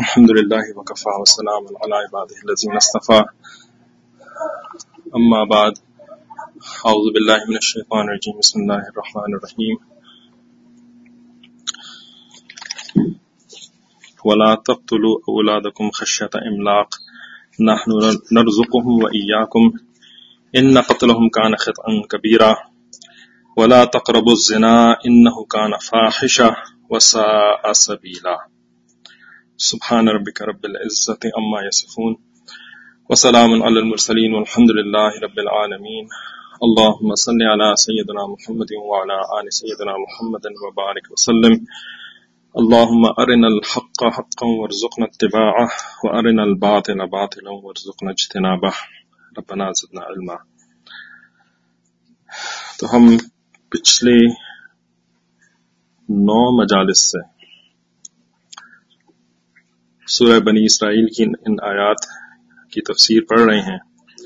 الحمدللہ وکفا وسلام علی عبادہ الذین اصطفى اما بعد اعوذ باللہ من الشیطان الرجیم بسم اللہ الرحمن الرحیم ولا تقتلوا اولادکم خشیۃ املاق نحن نرزقهم وإیاکم ان قتلهم کان خطئا کبیرا ولا تقربوا الزنا انه کان فاحشا وساء سبیلا سبحان ربک رب العزت عما یصفون وسلام علی المرسلین والحمد للہ رب العالمین اللہم صل علی سیدنا محمد وعلی آل سیدنا محمد وبارک وسلم اللہم ارنا الحق حقا وارزقنا اتباعہ وارنا الباطل باطلا وارزقنا اجتنابہ ربنا زدنا علما۔ تو ہم پچھلے 9 مجالس سے سورہ بنی اسرائیل کی ان آیات کی تفسیر پڑھ رہے ہیں،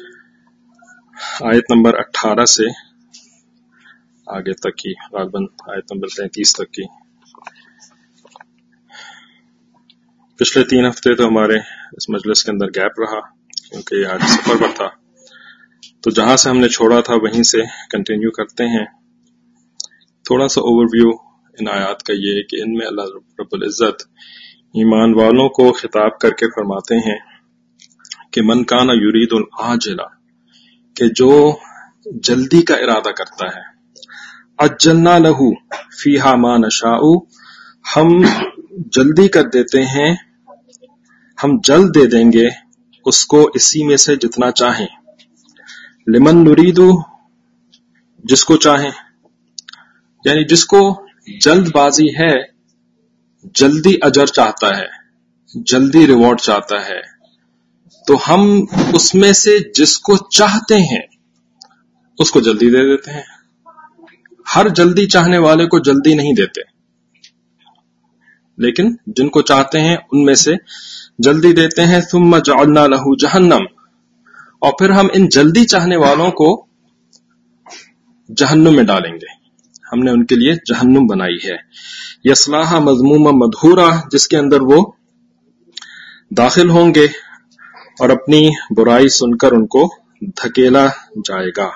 آیت نمبر 18 سے آگے تک کی، غالباً آیت نمبر 33 تک کی۔ پچھلے 3 ہفتے تو ہمارے اس مجلس کے اندر گیپ رہا کیونکہ آج سفر پر تھا، تو جہاں سے ہم نے چھوڑا تھا وہیں سے کنٹینیو کرتے ہیں۔ تھوڑا سا اوور ویو ان آیات کا یہ کہ ان میں اللہ رب العزت ایمان والوں کو خطاب کر کے فرماتے ہیں کہ من کان یرید العاجلہ، کہ جو جلدی کا ارادہ کرتا ہے، عجلنا لہ فیہا ما نشاء، ہم جلدی کر دیتے ہیں، ہم جلد دے دیں گے اس کو اسی میں سے جتنا چاہیں، لمن نرید، جس کو چاہیں، یعنی جس کو جلد بازی ہے، جلدی اجر چاہتا ہے، جلدی ریوارڈ چاہتا ہے، تو ہم اس میں سے جس کو چاہتے ہیں اس کو جلدی دے دیتے ہیں۔ ہر جلدی چاہنے والے کو جلدی نہیں دیتے، لیکن جن کو چاہتے ہیں ان میں سے جلدی دیتے ہیں۔ ثم جعلنا لہ جہنم، اور پھر ہم ان جلدی چاہنے والوں کو جہنم میں ڈالیں گے، ہم نے ان کے لیے جہنم بنائی ہے، یصلاھا مذموما مدحورا، جس کے اندر وہ داخل ہوں گے اور اپنی برائی سن کر ان کو دھکیلا جائے گا۔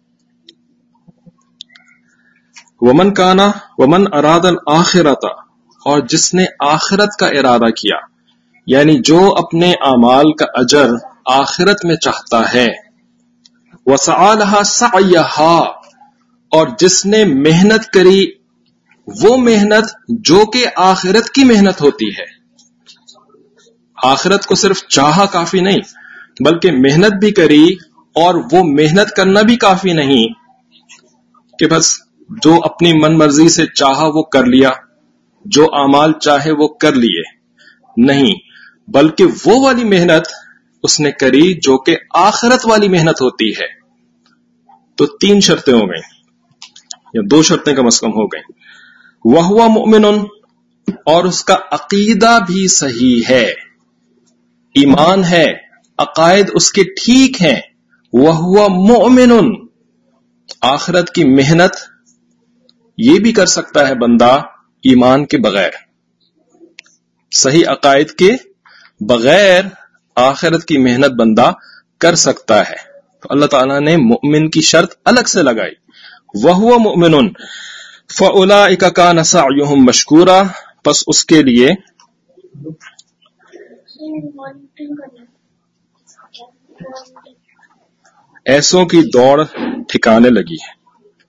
ومن اراد الآخرۃ، اور جس نے آخرت کا ارادہ کیا، یعنی جو اپنے اعمال کا اجر آخرت میں چاہتا ہے، وسعی لھا سعیھا، اور جس نے محنت کری وہ محنت جو کہ آخرت کی محنت ہوتی ہے۔ آخرت کو صرف چاہا کافی نہیں، بلکہ محنت بھی کری، اور وہ محنت کرنا بھی کافی نہیں کہ بس جو اپنی من مرضی سے چاہا وہ کر لیا، جو اعمال چاہے وہ کر لیے، نہیں، بلکہ وہ والی محنت اس نے کری جو کہ آخرت والی محنت ہوتی ہے۔ تو 3 شرطیں ہو گئیں، یا 2 شرطیں کم از کم ہو گئیں۔ وَهُوَ مُؤْمِنٌ، اور اس کا عقیدہ بھی صحیح ہے، ایمان ہے، عقائد اس کے ٹھیک ہیں۔ وَهُوَ مُؤْمِنٌ، آخرت کی محنت یہ بھی کر سکتا ہے بندہ ایمان کے بغیر، صحیح عقائد کے بغیر آخرت کی محنت بندہ کر سکتا ہے۔ تو اللہ تعالیٰ نے مؤمن کی شرط الگ سے لگائی، وَهُوَ مُؤْمِنٌ فَأُولَئِكَ كَانَ سَعْيُهُمْ مَشْكُورًا، پس اس کے لیے ایسوں کی دوڑ ٹھکانے لگی ہے۔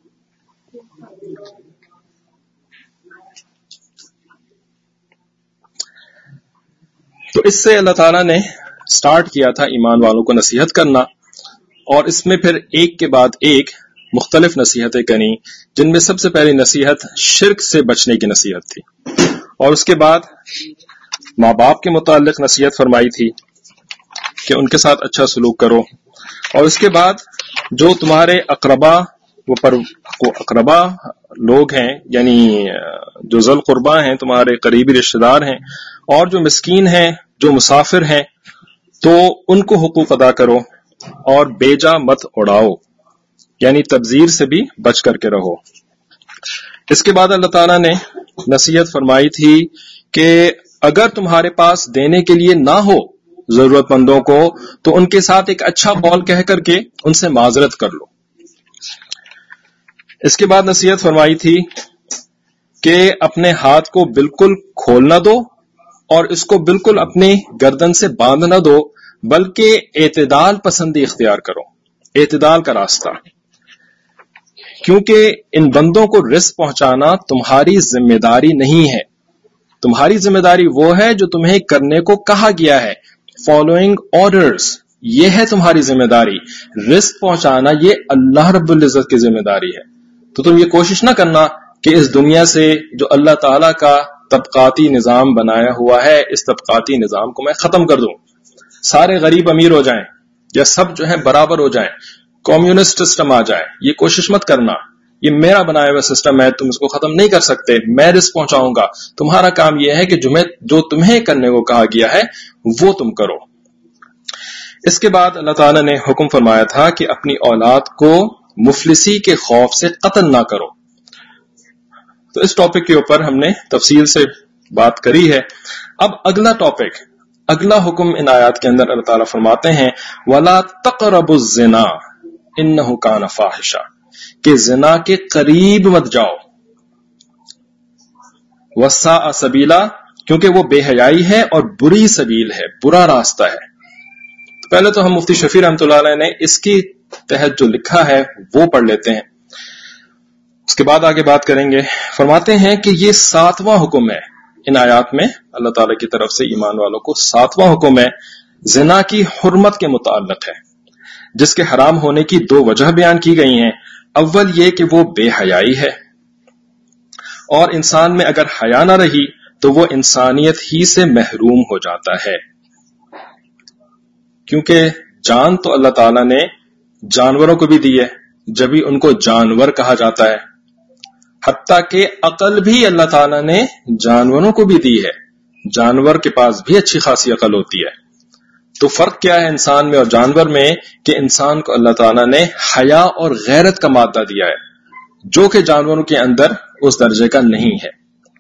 تو اس سے اللہ تعالیٰ نے سٹارٹ کیا تھا ایمان والوں کو نصیحت کرنا، اور اس میں پھر ایک کے بعد ایک مختلف نصیحتیں کریں، جن میں سب سے پہلی نصیحت شرک سے بچنے کی نصیحت تھی، اور اس کے بعد ماں باپ کے متعلق نصیحت فرمائی تھی کہ ان کے ساتھ اچھا سلوک کرو، اور اس کے بعد جو تمہارے اقربا لوگ ہیں، یعنی جو ذل قربا ہیں، تمہارے قریبی رشتہ دار ہیں، اور جو مسکین ہیں، جو مسافر ہیں، تو ان کو حقوق ادا کرو، اور بیجا مت اڑاؤ، یعنی تبذیر سے بھی بچ کر کے رہو۔ اس کے بعد اللہ تعالیٰ نے نصیحت فرمائی تھی کہ اگر تمہارے پاس دینے کے لیے نہ ہو ضرورت مندوں کو تو ان کے ساتھ ایک اچھا قول کہہ کر کے ان سے معذرت کر لو. اس کے بعد نصیحت فرمائی تھی کہ اپنے ہاتھ کو بالکل کھول نہ دو اور اس کو بالکل اپنی گردن سے باندھ نہ دو، بلکہ اعتدال پسندی اختیار کرو، اعتدال کا راستہ. کیونکہ ان بندوں کو رزق پہنچانا تمہاری ذمہ داری نہیں ہے. تمہاری ذمہ داری وہ ہے جو تمہیں کرنے کو کہا گیا ہے، فالوئنگ آرڈرز، یہ ہے تمہاری ذمہ داری. رزق پہنچانا یہ اللہ رب العزت کی ذمہ داری ہے. تو تم یہ کوشش نہ کرنا کہ اس دنیا سے جو اللہ تعالیٰ کا طبقاتی نظام بنایا ہوا ہے، اس طبقاتی نظام کو میں ختم کر دوں، سارے غریب امیر ہو جائیں یا سب جو ہیں برابر ہو جائیں، کمیونسٹ سسٹم آ جائے. یہ کوشش مت کرنا، یہ میرا بنایا ہوا سسٹم ہے، تم اس کو ختم نہیں کر سکتے، میں رزق پہنچاؤں گا. تمہارا کام یہ ہے کہ جو تمہیں کرنے کو کہا گیا ہے وہ تم کرو. اس کے بعد اللہ تعالیٰ نے حکم فرمایا تھا کہ اپنی اولاد کو مفلسی کے خوف سے قتل نہ کرو. تو اس ٹاپک کے اوپر ہم نے تفصیل سے بات کری ہے. اب اگلا ٹاپک، اگلا حکم ان آیات کے اندر اللہ تعالیٰ فرماتے ہیں وَلَا تَقْرَبُوا الزِّنَا إِنَّهُ كَانَ فَاحِشًا، کہ زنا کے قریب مت جاؤ. وَسَاءَ سَبِيلًا، کیونکہ وہ بے حیائی ہے اور بری سبیل ہے، برا راستہ ہے. تو پہلے تو ہم مفتی شفیع رحمۃ اللہ علیہ نے اس کی تحت جو لکھا ہے وہ پڑھ لیتے ہیں، اس کے بعد آگے بات کریں گے. فرماتے ہیں کہ یہ 7واں حکم ہے ان آیات میں، اللہ تعالی کی طرف سے ایمان والوں کو 7واں حکم ہے. زنا کی حرمت کے متعلق ہے، جس کے حرام ہونے کی 2 وجہ بیان کی گئی ہیں. اول یہ کہ وہ بے حیائی ہے، اور انسان میں اگر حیا نہ رہی تو وہ انسانیت ہی سے محروم ہو جاتا ہے. کیونکہ جان تو اللہ تعالیٰ نے جانوروں کو بھی دی ہے، جبھی ان کو جانور کہا جاتا ہے. حتیٰ کہ عقل بھی اللہ تعالیٰ نے جانوروں کو بھی دی ہے، جانور کے پاس بھی اچھی خاصی عقل ہوتی ہے. تو فرق کیا ہے انسان میں اور جانور میں؟ کہ انسان کو اللہ تعالیٰ نے حیا اور غیرت کا مادہ دیا ہے، جو کہ جانوروں کے اندر اس درجے کا نہیں ہے.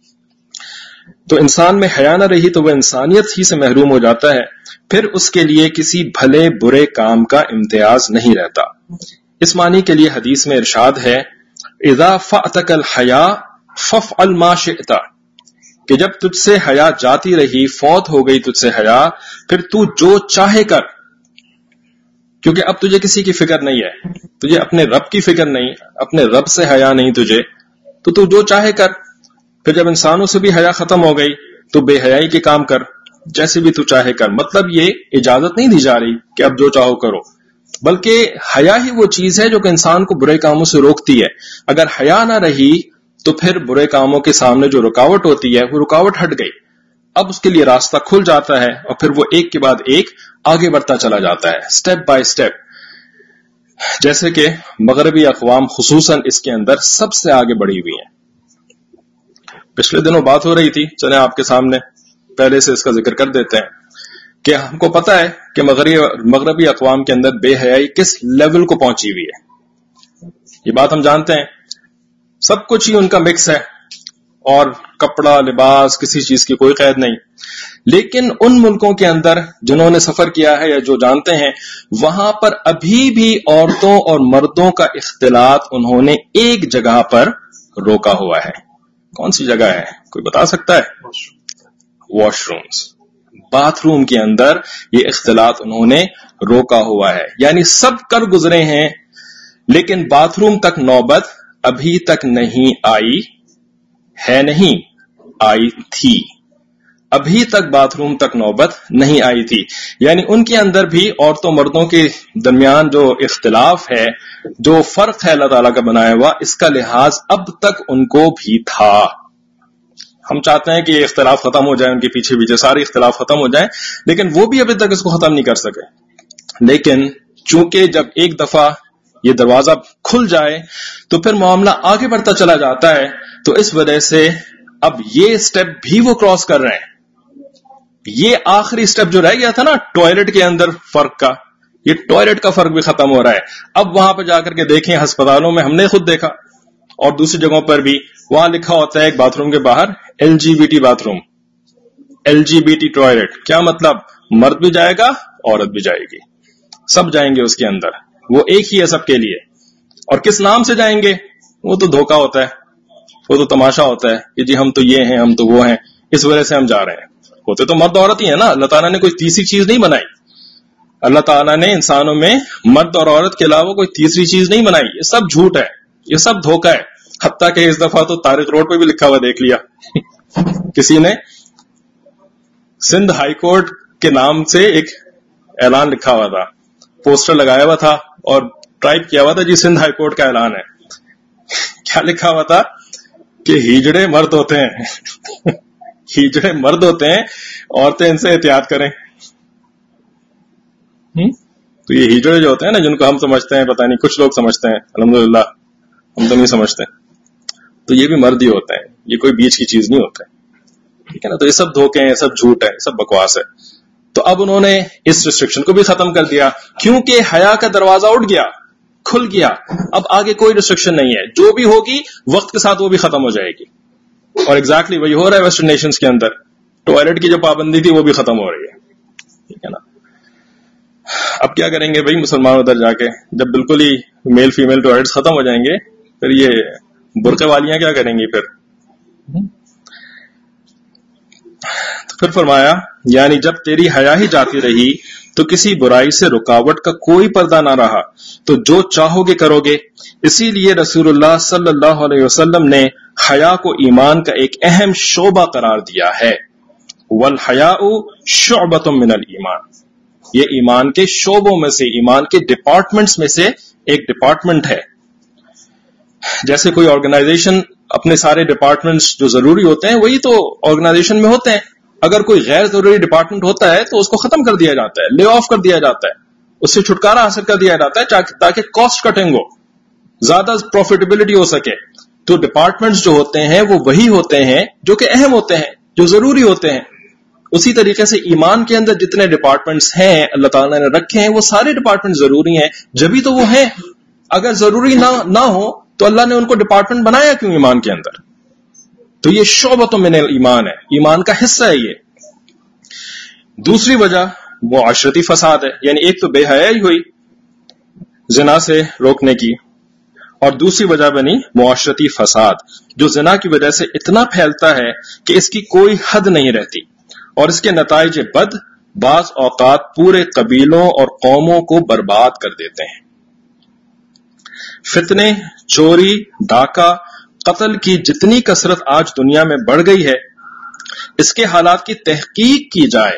تو انسان میں حیا نہ رہی تو وہ انسانیت ہی سے محروم ہو جاتا ہے، پھر اس کے لیے کسی بھلے برے کام کا امتیاز نہیں رہتا. اس معنی کے لیے حدیث میں ارشاد ہے اذا فأتک الحیا فافعل ما شئت، کہ جب تجھ سے حیا جاتی رہی، فوت ہو گئی تجھ سے حیا، پھر تو جو چاہے کر. کیونکہ اب تجھے کسی کی فکر نہیں ہے، تجھے اپنے رب کی فکر نہیں، اپنے رب سے حیا نہیں تجھے، تو جو چاہے کر. پھر جب انسانوں سے بھی حیا ختم ہو گئی تو بے حیائی کے کام کر، جیسے بھی تو چاہے کر. مطلب یہ اجازت نہیں دی جا رہی کہ اب جو چاہو کرو، بلکہ حیا ہی وہ چیز ہے جو کہ انسان کو برے کاموں سے روکتی ہے. اگر حیا نہ رہی تو پھر برے کاموں کے سامنے جو رکاوٹ ہوتی ہے وہ رکاوٹ ہٹ گئی، اب اس کے لیے راستہ کھل جاتا ہے، اور پھر وہ ایک کے بعد ایک آگے بڑھتا چلا جاتا ہے، سٹیپ بائی سٹیپ. جیسے کہ مغربی اقوام خصوصاً اس کے اندر سب سے آگے بڑھی ہوئی ہیں. پچھلے دنوں بات ہو رہی تھی، چلیں آپ کے سامنے پہلے سے اس کا ذکر کر دیتے ہیں کہ ہم کو پتا ہے کہ مغربی اقوام کے اندر بے حیائی کس لیول کو پہنچی ہوئی ہے. یہ بات ہم جانتے ہیں، سب کچھ ہی ان کا مکس ہے، اور کپڑا لباس کسی چیز کی کوئی قید نہیں. لیکن ان ملکوں کے اندر جنہوں نے سفر کیا ہے یا جو جانتے ہیں، وہاں پر ابھی بھی عورتوں اور مردوں کا اختلاط انہوں نے ایک جگہ پر روکا ہوا ہے. کون سی جگہ ہے؟ کوئی بتا سکتا ہے؟ واش رومز، باتھ روم کے اندر یہ اختلاط انہوں نے روکا ہوا ہے. یعنی سب کر گزرے ہیں، لیکن باتھ روم تک نوبت ابھی تک نہیں آئی ہے، نہیں آئی تھی، ابھی تک باتھ روم تک نوبت نہیں آئی تھی. یعنی ان کے اندر بھی عورتوں مردوں کے درمیان جو اختلاف ہے، جو فرق ہے اللہ تعالیٰ کا بنایا ہوا، اس کا لحاظ اب تک ان کو بھی تھا. ہم چاہتے ہیں کہ یہ اختلاف ختم ہو جائے، ان کے پیچھے پیچھے سارے اختلاف ختم ہو جائیں، لیکن وہ بھی ابھی تک اس کو ختم نہیں کر سکے. لیکن چونکہ جب ایک دفعہ یہ دروازہ کھل جائے تو پھر معاملہ آگے بڑھتا چلا جاتا ہے. تو اس وجہ سے اب یہ سٹیپ بھی وہ کراس کر رہے ہیں. یہ آخری سٹیپ جو رہ گیا تھا نا ٹوائلٹ کے اندر فرق کا، یہ ٹوائلٹ کا فرق بھی ختم ہو رہا ہے. اب وہاں پہ جا کر کے دیکھیں، ہسپتالوں میں ہم نے خود دیکھا اور دوسری جگہوں پر بھی، وہاں لکھا ہوتا ہے ایک باتھ روم کے باہر LGBT bathroom, LGBT toilet, کیا مطلب؟ مرد بھی جائے گا عورت بھی جائے گی، سب جائیں گے اس کے اندر، وہ ایک ہی ہے سب کے لیے. اور کس نام سے جائیں گے؟ وہ تو دھوکا ہوتا ہے، وہ تو تماشا ہوتا ہے کہ جی ہم تو یہ ہیں، ہم تو وہ ہیں، اس وجہ سے ہم جا رہے ہیں. ہوتے تو مرد عورت ہی ہیں نا. اللہ تعالیٰ نے کوئی تیسری چیز نہیں بنائی. اللہ تعالیٰ نے انسانوں میں مرد اور عورت کے علاوہ کوئی تیسری چیز نہیں بنائی. یہ سب جھوٹ ہے، یہ سب دھوکا ہے. حتیٰ کہ اس دفعہ تو طارق روڈ پہ بھی لکھا ہوا دیکھ لیا کسی نے سندھ ہائی کورٹ کے نام سے ایک اعلان لکھا ہوا تھا، پوسٹر لگایا ہوا تھا اور ٹائپ کیا ہوا تھا جی سندھ ہائی کورٹ کا اعلان ہے. کیا لکھا ہوا تھا کہ ہیجڑے مرد ہوتے ہیں ہیجڑے مرد ہوتے ہیں، عورتیں ان سے احتیاط کریں. تو یہ ہیجڑے جو ہوتے ہیں نا، جن کو ہم سمجھتے ہیں، پتہ نہیں کچھ لوگ سمجھتے ہیں، الحمدللہ ہم تو نہیں سمجھتے، تو یہ بھی مرد ہی ہوتے ہیں، یہ کوئی بیچ کی چیز نہیں ہوتا ہے. ٹھیک ہے نا. تو یہ سب دھوکے ہیں، سب جھوٹ ہے، سب بکواس ہے. تو اب انہوں نے اس ریسٹرکشن کو بھی ختم کر دیا کیونکہ حیا کا دروازہ اٹھ گیا، کھل گیا. اب آگے کوئی ریسٹرکشن نہیں ہے، جو بھی ہوگی وقت کے ساتھ وہ بھی ختم ہو جائے گی. اور ایگزیکٹلی وہی ہو رہا ہے ویسٹرن نیشنز کے اندر. ٹوائلٹ کی جو پابندی تھی وہ بھی ختم ہو رہی ہے. ٹھیک ہے نا. اب کیا کریں گے بھائی مسلمان ادھر جا کے، جب بالکل ہی میل فیمیل ٹوائلٹس ختم ہو جائیں گے، پھر یہ برقعے والیاں کیا کریں گی پھر؟ تو پھر فرمایا یعنی جب تیری حیا ہی جاتی رہی تو کسی برائی سے رکاوٹ کا کوئی پردہ نہ رہا، تو جو چاہو گے کرو گے. اسی لیے رسول اللہ صلی اللہ علیہ وسلم نے حیا کو ایمان کا ایک اہم شعبہ قرار دیا ہے. والحیاء شعبۃ من الایمان، یہ ایمان کے شعبوں میں سے، ایمان کے ڈپارٹمنٹس میں سے ایک ڈپارٹمنٹ ہے. جیسے کوئی آرگنائزیشن اپنے سارے ڈپارٹمنٹس جو ضروری ہوتے ہیں وہی تو آرگنائزیشن میں ہوتے ہیں. اگر کوئی غیر ضروری ڈپارٹمنٹ ہوتا ہے تو اس کو ختم کر دیا جاتا ہے، لے آف کر دیا جاتا ہے، اس سے چھٹکارا حاصل کر دیا جاتا ہے تاکہ کاسٹ کٹنگ ہو، زیادہ پروفیٹیبلٹی ہو سکے. تو ڈپارٹمنٹس جو ہوتے ہیں وہ وہی ہوتے ہیں جو کہ اہم ہوتے ہیں، جو ضروری ہوتے ہیں. اسی طریقے سے ایمان کے اندر جتنے ڈپارٹمنٹس ہیں اللہ تعالیٰ نے رکھے ہیں وہ سارے ڈپارٹمنٹ ضروری ہیں، جبھی تو وہ ہیں. اگر ضروری نہ ہو تو اللہ نے ان کو ڈپارٹمنٹ بنایا کیوں ایمان کے اندر؟ تو یہ شعبۃ من الایمان ہے، ایمان کا حصہ ہے یہ. دوسری وجہ معاشرتی فساد ہے، یعنی ایک تو بے حیائی ہوئی زنا سے روکنے کی، اور دوسری وجہ بنی معاشرتی فساد، جو زنا کی وجہ سے اتنا پھیلتا ہے کہ اس کی کوئی حد نہیں رہتی، اور اس کے نتائج بد بعض اوقات پورے قبیلوں اور قوموں کو برباد کر دیتے ہیں. فتنے، چوری، ڈاکہ، قتل کی جتنی کثرت آج دنیا میں بڑھ گئی ہے، اس کے حالات کی تحقیق کی جائے،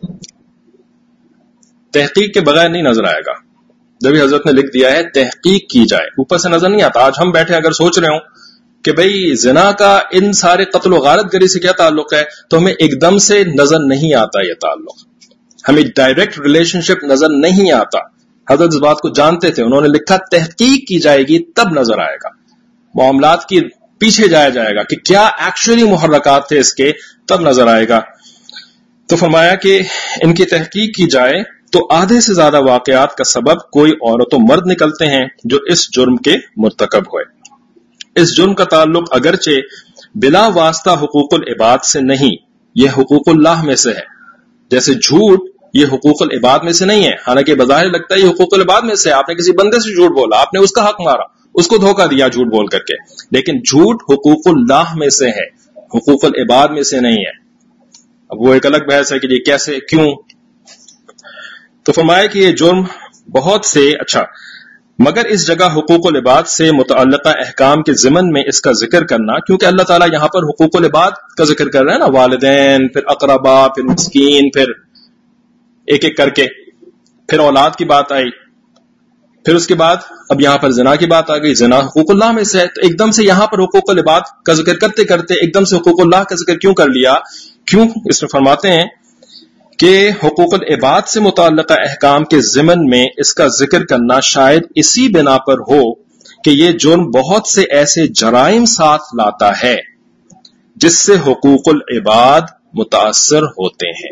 تحقیق کے بغیر نہیں نظر آئے گا. جبھی حضرت نے لکھ دیا ہے تحقیق کی جائے، اوپر سے نظر نہیں آتا. آج ہم بیٹھے اگر سوچ رہے ہوں کہ بھئی زنا کا ان سارے قتل و غارت گری سے کیا تعلق ہے، تو ہمیں ایک دم سے نظر نہیں آتا یہ تعلق، ہمیں ڈائریکٹ ریلیشن شپ نظر نہیں آتا. حضرت اس بات کو جانتے تھے، انہوں نے لکھا تحقیق کی جائے گی تب نظر آئے گا، معاملات کی پیچھے جایا جائے گا کہ کیا ایکچولی محرکات تھے اس کے، تب نظر آئے گا. تو فرمایا کہ ان کی تحقیق کی جائے تو آدھے سے زیادہ واقعات کا سبب کوئی عورت و مرد نکلتے ہیں جو اس جرم کے مرتکب ہوئے. اس جرم کا تعلق اگرچہ بلا واسطہ حقوق العباد سے نہیں، یہ حقوق اللہ میں سے ہے. جیسے جھوٹ یہ حقوق العباد میں سے نہیں ہے، حالانکہ بظاہر لگتا ہے یہ حقوق العباد میں سے. آپ نے کسی بندے سے جھوٹ بولا، آپ نے اس کا حق مارا، اس کو دھوکہ دیا جھوٹ بول کر کے، لیکن جھوٹ حقوق اللہ میں سے ہے، حقوق العباد میں سے نہیں ہے. اب وہ ایک الگ بحث ہے کہ یہ کیسے، کیوں. تو فرمایا کہ یہ جرم بہت سے مگر اس جگہ حقوق العباد سے متعلقہ احکام کے ضمن میں اس کا ذکر کرنا، کیونکہ اللہ تعالیٰ یہاں پر حقوق العباد کا ذکر کر رہا ہے نا، والدین، پھر اقربا، پھر مسکین، پھر ایک ایک کر کے پھر اولاد کی بات آئی، پھر اس کے بعد اب یہاں پر زنا کی بات آ گئی. زنا حقوق اللہ میں سے ہے، تو ایک دم سے یہاں پر حقوق العباد کا ذکر کرتے کرتے ایک دم سے حقوق اللہ کا ذکر کیوں کر لیا؟ کیوں؟ اس میں فرماتے ہیں کہ حقوق العباد سے متعلقہ احکام کے ضمن میں اس کا ذکر کرنا شاید اسی بنا پر ہو کہ یہ جرم بہت سے ایسے جرائم ساتھ لاتا ہے جس سے حقوق العباد متاثر ہوتے ہیں،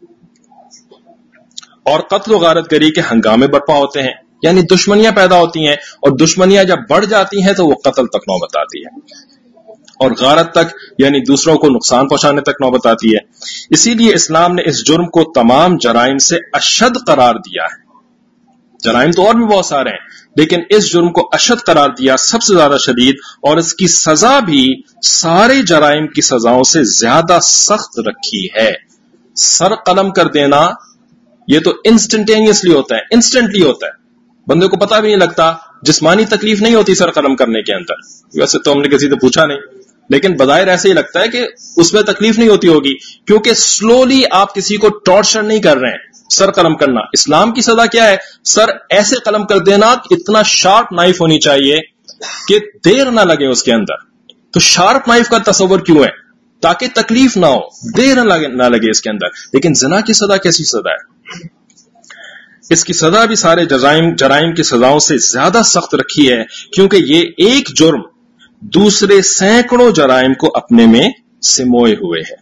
اور قتل و غارت گری کے ہنگامے برپا ہوتے ہیں، یعنی دشمنیاں پیدا ہوتی ہیں، اور دشمنیاں جب بڑھ جاتی ہیں تو وہ قتل تک نوبت آتی ہے. اور غارت تک یعنی دوسروں کو نقصان پہنچانے تک نوبت آتی ہے. اسی لیے اسلام نے اس جرم کو تمام جرائم سے اشد قرار دیا ہے. جرائم تو اور بھی بہت سارے ہیں لیکن اس جرم کو اشد قرار دیا, سب سے زیادہ شدید, اور اس کی سزا بھی سارے جرائم کی سزاؤں سے زیادہ سخت رکھی ہے. سر قلم کر دینا یہ تو انسٹنٹینیسلی ہوتا ہے, انسٹنٹلی ہوتا ہے, بندے کو پتہ بھی نہیں لگتا. جسمانی تکلیف نہیں ہوتی سر قلم کرنے کے اندر, ویسے تو ہم نے کسی سے پوچھا نہیں, لیکن بظاہر ایسے ہی لگتا ہے کہ اس میں تکلیف نہیں ہوتی ہوگی, کیونکہ سلولی آپ کسی کو ٹارچر نہیں کر رہے ہیں. سر قلم کرنا, اسلام کی سزا کیا ہے؟ سر ایسے قلم کر دینا, اتنا شارپ نائف ہونی چاہیے کہ دیر نہ لگے اس کے اندر. تو شارپ نائف کا تصور کیوں ہے؟ تاکہ تکلیف نہ ہو, دیر نہ لگے اس کے اندر. لیکن زنا کی سزا کیسی سزا ہے؟ اس کی سزا بھی سارے جرائم کی سزاؤں سے زیادہ سخت رکھی ہے, کیونکہ یہ ایک جرم دوسرے سینکڑوں جرائم کو اپنے میں سموئے ہوئے ہے.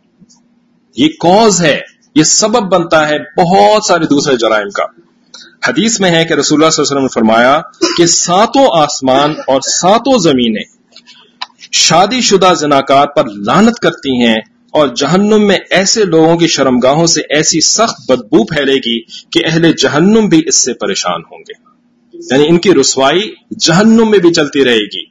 یہ کاز ہے, یہ سبب بنتا ہے بہت سارے دوسرے جرائم کا. حدیث میں ہے کہ رسول اللہ صلی اللہ علیہ وسلم نے فرمایا کہ 7 آسمان اور 7 زمینیں شادی شدہ زناکار پر لعنت کرتی ہیں, اور جہنم میں ایسے لوگوں کی شرمگاہوں سے ایسی سخت بدبو پھیلے گی کہ اہل جہنم بھی اس سے پریشان ہوں گے. یعنی ان کی رسوائی جہنم میں بھی چلتی رہے گی,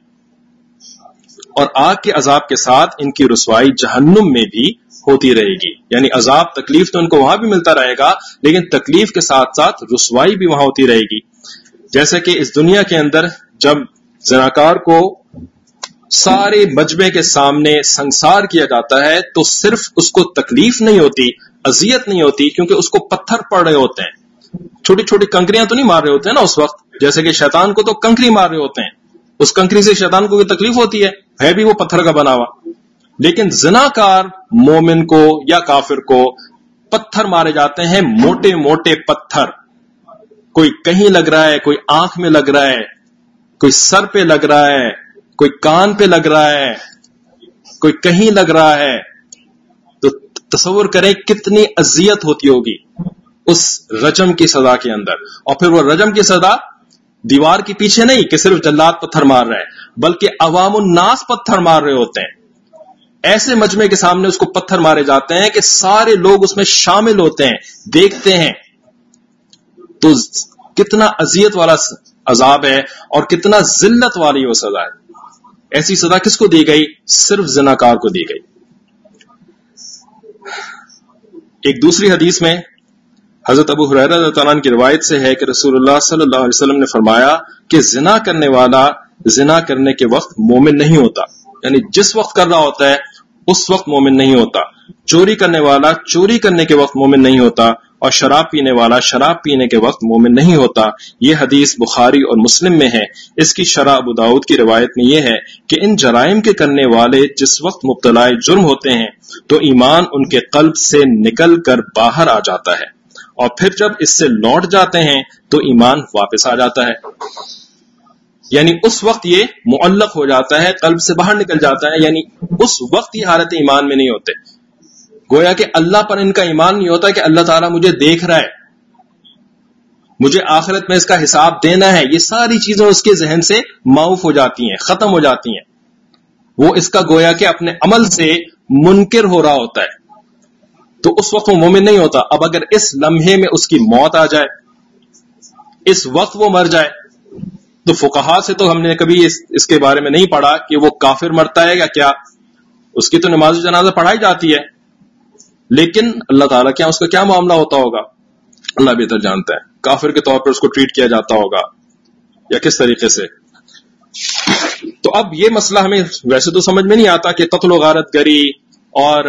اور آگ کے عذاب کے ساتھ ان کی رسوائی جہنم میں بھی ہوتی رہے گی. یعنی عذاب, تکلیف تو ان کو وہاں بھی ملتا رہے گا, لیکن تکلیف کے ساتھ ساتھ رسوائی بھی وہاں ہوتی رہے گی. جیسے کہ اس دنیا کے اندر جب زناکار کو سارے مجمع کے سامنے سنسار کیا جاتا ہے تو صرف اس کو تکلیف نہیں ہوتی, اذیت نہیں ہوتی, کیونکہ اس کو پتھر پڑ رہے ہوتے ہیں. چھوٹی چھوٹی کنکریاں تو نہیں مار رہے ہوتے ہیں نا اس وقت, جیسے کہ شیطان کو تو کنکری مار رہے ہوتے ہیں, اس کنکری سے شیطان کو کوئی تکلیف ہوتی ہے بھی وہ پتھر کا بنا ہوا. لیکن زناکار مومن کو یا کافر کو پتھر مارے جاتے ہیں, موٹے موٹے پتھر, کوئی کہیں لگ رہا ہے, کوئی آنکھ میں لگ رہا ہے, کوئی سر پہ لگ رہا ہے, کوئی کان پہ لگ رہا ہے, کوئی کہیں لگ رہا ہے. تو تصور کریں کتنی اذیت ہوتی ہوگی اس رجم کی سزا کے اندر. اور پھر وہ رجم کی سزا دیوار کے پیچھے نہیں کہ صرف جلاد پتھر مار رہے ہیں, بلکہ عوام الناس پتھر مار رہے ہوتے ہیں. ایسے مجمع کے سامنے اس کو پتھر مارے جاتے ہیں کہ سارے لوگ اس میں شامل ہوتے ہیں, دیکھتے ہیں. تو کتنا اذیت والا عذاب ہے اور کتنا ذلت والی وہ سزا ہے. ایسی سزا کس کو دی گئی؟ صرف زناکار کو دی گئی. ایک دوسری حدیث میں حضرت ابو ہریرہ رضی اللہ عنہ کی روایت سے ہے کہ رسول اللہ صلی اللہ علیہ وسلم نے فرمایا کہ زنا کرنے والا زنا کرنے کے وقت مومن نہیں ہوتا, یعنی جس وقت کر رہا ہوتا ہے اس وقت مومن نہیں ہوتا. چوری کرنے والا چوری کرنے کے وقت مومن نہیں ہوتا, اور شراب پینے والا شراب پینے کے وقت مومن نہیں ہوتا. یہ حدیث بخاری اور مسلم میں ہے. اس کی شرح ابو داؤد کی روایت میں یہ ہے کہ ان جرائم کے کرنے والے جس وقت مبتلا جرم ہوتے ہیں تو ایمان ان کے قلب سے نکل کر باہر آ جاتا ہے, اور پھر جب اس سے لوٹ جاتے ہیں تو ایمان واپس آ جاتا ہے. یعنی اس وقت یہ معلق ہو جاتا ہے, قلب سے باہر نکل جاتا ہے, یعنی اس وقت یہ حالت ایمان میں نہیں ہوتے. گویا کہ اللہ پر ان کا ایمان نہیں ہوتا کہ اللہ تعالیٰ مجھے دیکھ رہا ہے, مجھے آخرت میں اس کا حساب دینا ہے. یہ ساری چیزیں اس کے ذہن سے معاف ہو جاتی ہیں, ختم ہو جاتی ہیں. وہ اس کا گویا کہ اپنے عمل سے منکر ہو رہا ہوتا ہے, تو اس وقت وہ مومن نہیں ہوتا. اب اگر اس لمحے میں اس کی موت آ جائے, اس وقت وہ مر جائے, تو فقہا سے تو ہم نے کبھی اس کے بارے میں نہیں پڑھا کہ وہ کافر مرتا ہے یا کیا. اس کی تو نماز جنازہ پڑھائی جاتی ہے, لیکن اللہ تعالیٰ کیا اس کا کیا معاملہ ہوتا ہوگا اللہ بہتر جانتا ہے. کافر کے طور پر اس کو ٹریٹ کیا جاتا ہوگا یا کس طریقے سے. تو اب یہ مسئلہ ہمیں ویسے تو سمجھ میں نہیں آتا کہ قتل و غارت گری اور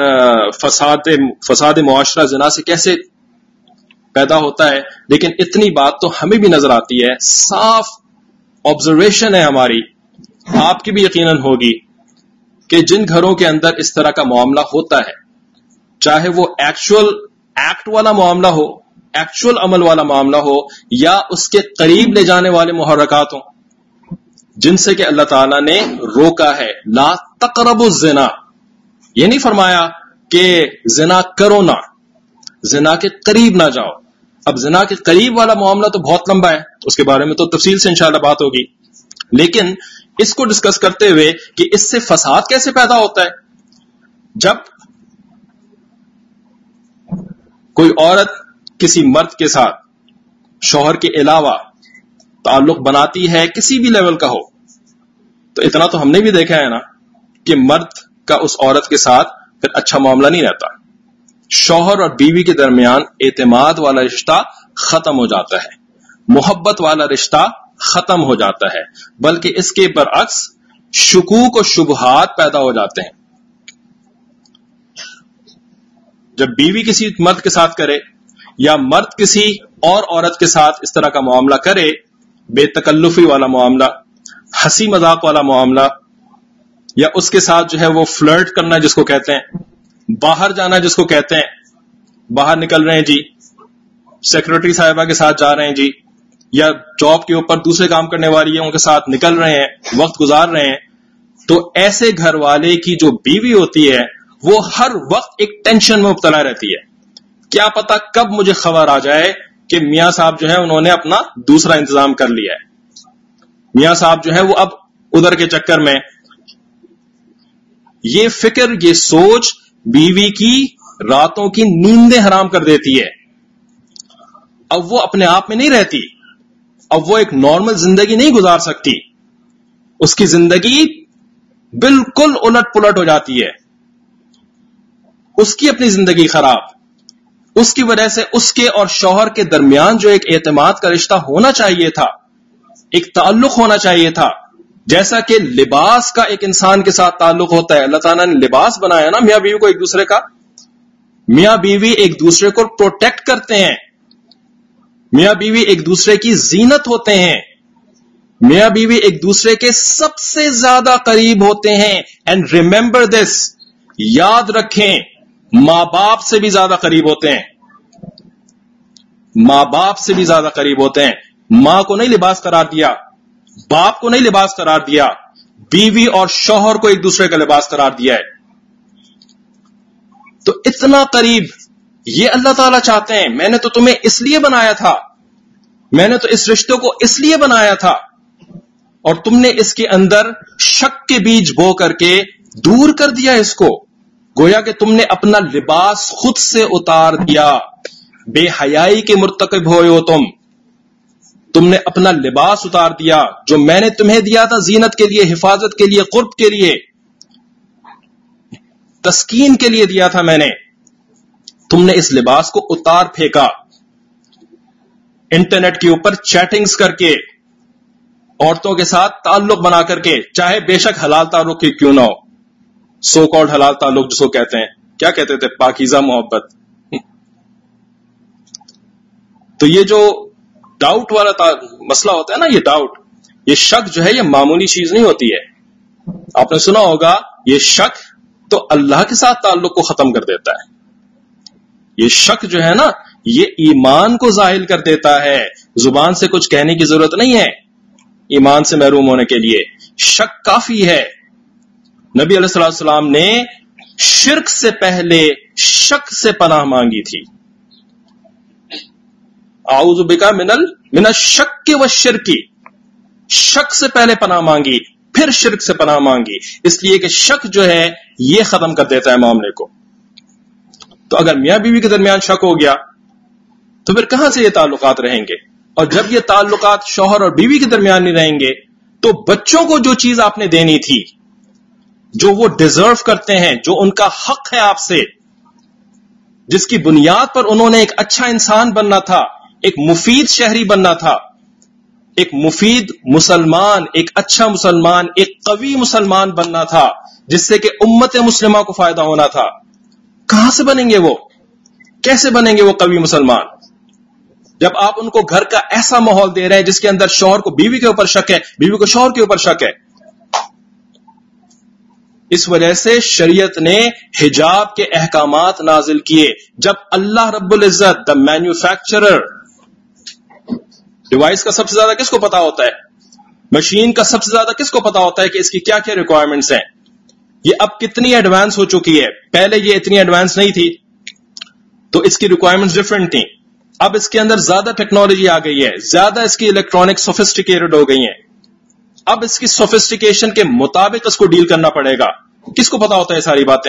فساد معاشرہ زنا سے کیسے پیدا ہوتا ہے, لیکن اتنی بات تو ہمیں بھی نظر آتی ہے, صاف آبزرویشن ہے ہماری, آپ کی بھی یقیناً ہوگی کہ جن گھروں کے اندر اس طرح کا معاملہ ہوتا ہے, چاہے وہ ایکچوئل ایکٹ والا معاملہ ہو, ایکچوئل عمل والا معاملہ ہو, یا اس کے قریب لے جانے والے محرکات ہوں جن سے کہ اللہ تعالیٰ نے روکا ہے. لا تقربوا الزنا, یہ نہیں فرمایا کہ زنا کرو نہ, زنا کے قریب نہ جاؤ. اب زنا کے قریب والا معاملہ تو بہت لمبا ہے, اس کے بارے میں تو تفصیل سے انشاءاللہ بات ہوگی, لیکن اس کو ڈسکس کرتے ہوئے کہ اس سے فساد کیسے پیدا ہوتا ہے. جب کوئی عورت کسی مرد کے ساتھ شوہر کے علاوہ تعلق بناتی ہے کسی بھی لیول کا ہو, تو اتنا تو ہم نے بھی دیکھا ہے نا کہ مرد کا اس عورت کے ساتھ پھر اچھا معاملہ نہیں رہتا. شوہر اور بیوی کے درمیان اعتماد والا رشتہ ختم ہو جاتا ہے, محبت والا رشتہ ختم ہو جاتا ہے, بلکہ اس کے برعکس شکوک و شبہات پیدا ہو جاتے ہیں. جب بیوی کسی مرد کے ساتھ کرے یا مرد کسی اور عورت کے ساتھ اس طرح کا معاملہ کرے, بے تکلفی والا معاملہ, ہنسی مذاق والا معاملہ, یا اس کے ساتھ جو ہے وہ فلرٹ کرنا جس کو کہتے ہیں, باہر جانا جس کو کہتے ہیں, باہر نکل رہے ہیں جی, سیکرٹری صاحبہ کے ساتھ جا رہے ہیں جی, یا جاب کے اوپر دوسرے کام کرنے والی ہیں ان کے ساتھ نکل رہے ہیں, وقت گزار رہے ہیں, تو ایسے گھر والے کی جو بیوی ہوتی ہے وہ ہر وقت ایک ٹینشن میں مبتلا رہتی ہے. کیا پتا کب مجھے خبر آ جائے کہ میاں صاحب جو ہے انہوں نے اپنا دوسرا انتظام کر لیا ہے, میاں صاحب جو ہے وہ اب ادھر کے چکر میں. یہ فکر, یہ سوچ بیوی کی راتوں کی نیندیں حرام کر دیتی ہے. اب وہ اپنے آپ میں نہیں رہتی, اب وہ ایک نارمل زندگی نہیں گزار سکتی, اس کی زندگی بالکل الٹ پلٹ ہو جاتی ہے, اس کی اپنی زندگی خراب. اس کی وجہ سے اس کے اور شوہر کے درمیان جو ایک اعتماد کا رشتہ ہونا چاہیے تھا, ایک تعلق ہونا چاہیے تھا, جیسا کہ لباس کا ایک انسان کے ساتھ تعلق ہوتا ہے. اللہ تعالیٰ نے لباس بنایا نا میاں بیوی کو ایک دوسرے کا, میاں بیوی ایک دوسرے کو پروٹیکٹ کرتے ہیں, میاں بیوی ایک دوسرے کی زینت ہوتے ہیں, میاں بیوی ایک دوسرے کے سب سے زیادہ قریب ہوتے ہیں. اینڈ ریمبر دس, یاد رکھیں, ماں باپ سے بھی زیادہ قریب ہوتے ہیں, ماں باپ سے بھی زیادہ قریب ہوتے ہیں. ماں کو نہیں لباس قرار دیا, باپ کو نہیں لباس قرار دیا, بیوی اور شوہر کو ایک دوسرے کا لباس قرار دیا ہے. تو اتنا قریب یہ اللہ تعالیٰ چاہتے ہیں. میں نے تو تمہیں اس لیے بنایا تھا, میں نے تو اس رشتے کو اس لیے بنایا تھا, اور تم نے اس کے اندر شک کے بیج بو کر کے دور کر دیا اس کو. گویا کہ تم نے اپنا لباس خود سے اتار دیا, بے حیائی کے مرتکب ہوئے ہو تم نے اپنا لباس اتار دیا جو میں نے تمہیں دیا تھا زینت کے لیے, حفاظت کے لیے, قرب کے لیے, تسکین کے لیے دیا تھا میں نے. تم نے اس لباس کو اتار پھینکا, انٹرنیٹ کے اوپر چیٹنگز کر کے, عورتوں کے ساتھ تعلق بنا کر کے, چاہے بے شک حلال تعلق کی کیوں نہ ہو, سو کالڈ حلال تعلق جس کو کہتے ہیں, کیا کہتے تھے, پاکیزہ محبت. تو یہ جو ڈاؤٹ والا مسئلہ ہوتا ہے نا, یہ ڈاؤٹ, یہ شک جو ہے یہ معمولی چیز نہیں ہوتی ہے. آپ نے سنا ہوگا یہ شک تو اللہ کے ساتھ تعلق کو ختم کر دیتا ہے. یہ شک جو ہے نا یہ ایمان کو ظاہر کر دیتا ہے. زبان سے کچھ کہنے کی ضرورت نہیں ہے ایمان سے محروم ہونے کے لیے, شک کافی ہے. نبی علیہ السلام نے شرک سے پہلے شک سے پناہ مانگی تھی. اعوذ بک من الشک والشرک, شک سے پہلے پناہ مانگی, پھر شرک سے پناہ مانگی, اس لیے کہ شک جو ہے یہ ختم کر دیتا ہے معاملے کو. تو اگر میاں بیوی کے درمیان شک ہو گیا تو پھر کہاں سے یہ تعلقات رہیں گے؟ اور جب یہ تعلقات شوہر اور بیوی کے درمیان نہیں رہیں گے تو بچوں کو جو چیز آپ نے دینی تھی, جو وہ ڈیزرو کرتے ہیں, جو ان کا حق ہے آپ سے, جس کی بنیاد پر انہوں نے ایک اچھا انسان بننا تھا, ایک مفید شہری بننا تھا, ایک مفید مسلمان, ایک اچھا مسلمان, ایک قوی مسلمان بننا تھا, جس سے کہ امت مسلمہ کو فائدہ ہونا تھا, کہاں سے بنیں گے وہ؟ کیسے بنیں گے وہ قوی مسلمان جب آپ ان کو گھر کا ایسا ماحول دے رہے ہیں جس کے اندر شوہر کو بیوی کے اوپر شک ہے, بیوی کو شوہر کے اوپر شک ہے. اس وجہ سے شریعت نے حجاب کے احکامات نازل کیے. جب اللہ رب العزت دا مینوفیکچرر, ڈیوائس کا سب سے زیادہ کس کو پتا ہوتا ہے, مشین کا سب سے زیادہ کس کو پتا ہوتا ہے کہ اس کی کیا کیا ریکوائرمنٹس ہیں. یہ اب کتنی ایڈوانس ہو چکی ہے, پہلے یہ اتنی ایڈوانس نہیں تھی تو اس کی ریکوائرمنٹس ڈفرنٹ تھیں. اب اس کے اندر زیادہ ٹیکنالوجی آ گئی ہے, زیادہ اس کی الیکٹرانک سوفسٹیکیٹڈ ہو گئی ہیں. اب اس کی سوفسٹیکیشن کے مطابق اس کو ڈیل کرنا پڑے گا. کس کو پتا ہوتا ہے ساری باتیں؟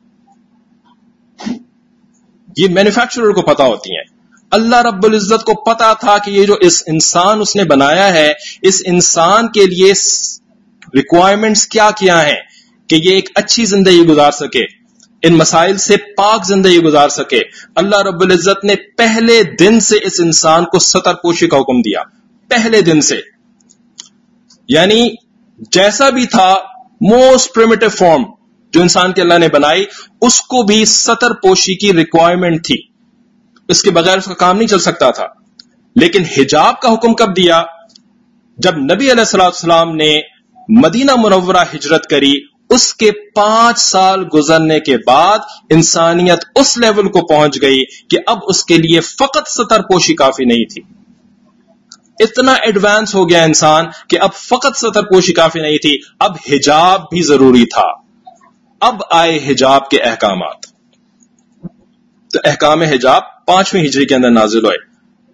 یہ مینوفیکچرر کو پتا ہوتی ہیں. اللہ رب العزت کو پتا تھا کہ یہ جو اس انسان اس نے بنایا ہے, اس انسان کے لیے ریکوائرمنٹس کیا کیا ہیں کہ یہ ایک اچھی زندگی گزار سکے, ان مسائل سے پاک زندگی گزار سکے. اللہ رب العزت نے پہلے دن سے اس انسان کو ستر پوشی کا حکم دیا, پہلے دن سے. یعنی جیسا بھی تھا موسٹ پریمیٹو فارم جو انسان کے اللہ نے بنائی, اس کو بھی ستر پوشی کی ریکوائرمنٹ تھی, اس کے بغیر اس کا کام نہیں چل سکتا تھا. لیکن حجاب کا حکم کب دیا؟ جب نبی علیہ السلام نے مدینہ منورہ ہجرت کری, اس کے 5 سال گزرنے کے بعد انسانیت اس لیول کو پہنچ گئی کہ اب اس کے لیے فقط ستر پوشی کافی نہیں تھی. اتنا ایڈوانس ہو گیا انسان کہ اب فقط ستر پوشی کافی نہیں تھی, اب حجاب بھی ضروری تھا. اب آئے حجاب کے احکامات. تو احکام حجاب 5ویں ہجری کے اندر نازل ہوئے.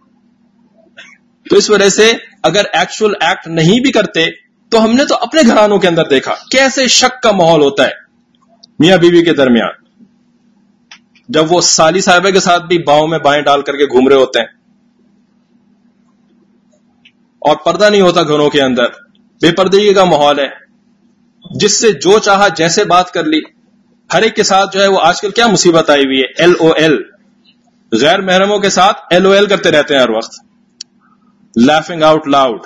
تو اس وجہ سے اگر ایکچوئل ایکٹ نہیں بھی کرتے تو ہم نے تو اپنے گھرانوں کے اندر دیکھا کیسے شک کا ماحول ہوتا ہے میاں بیوی کے درمیان, جب وہ سالی صاحبہ کے ساتھ بھی باؤں میں بائیں ڈال کر کے گھوم رہے ہوتے ہیں اور پردہ نہیں ہوتا گھروں کے اندر, بے پردگی کا ماحول ہے, جس سے جو چاہا جیسے بات کر لی. ہر ایک کے ساتھ جو ہے وہ آج کل کیا مصیبت آئی ہوئی ہے, LOL, غیر محرموں کے ساتھ LOL کرتے رہتے ہیں ہر وقت, لافنگ آؤٹ لاؤڈ.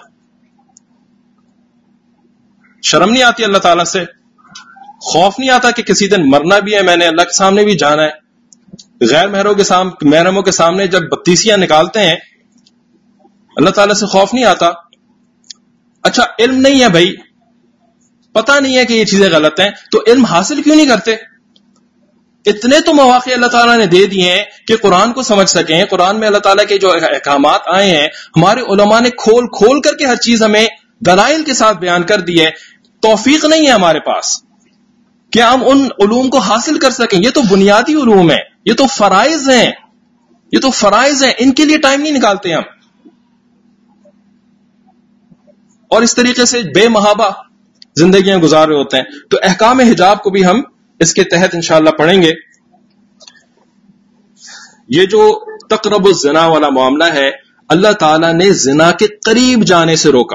شرم نہیں آتی اللہ تعالیٰ سے؟ خوف نہیں آتا کہ کسی دن مرنا بھی ہے, میں نے اللہ کے سامنے بھی جانا ہے؟ غیر محرموں کے سامنے جب بتیسیاں نکالتے ہیں اللہ تعالیٰ سے خوف نہیں آتا؟ اچھا علم نہیں ہے بھائی, پتہ نہیں ہے کہ یہ چیزیں غلط ہیں, تو علم حاصل کیوں نہیں کرتے؟ اتنے تو مواقع اللہ تعالیٰ نے دے دیے ہیں کہ قرآن کو سمجھ سکیں. قرآن میں اللہ تعالیٰ کے جو احکامات آئے ہیں, ہمارے علماء نے کھول کھول کر کے ہر چیز ہمیں دلائل کے ساتھ بیان کر دی ہے. توفیق نہیں ہے ہمارے پاس کہ ہم ان علوم کو حاصل کر سکیں. یہ تو بنیادی علوم ہیں, یہ تو فرائض ہیں, یہ تو فرائض ہیں, ان کے لیے ٹائم نہیں نکالتے ہم. اور اس طریقے سے بے محابہ زندگیاں گزار رہے ہوتے ہیں. تو احکام حجاب کو بھی ہم اس کے تحت انشاءاللہ پڑھیں گے. یہ جو تقرب الزنا والا معاملہ ہے, اللہ تعالیٰ نے زنا کے قریب جانے سے روکا.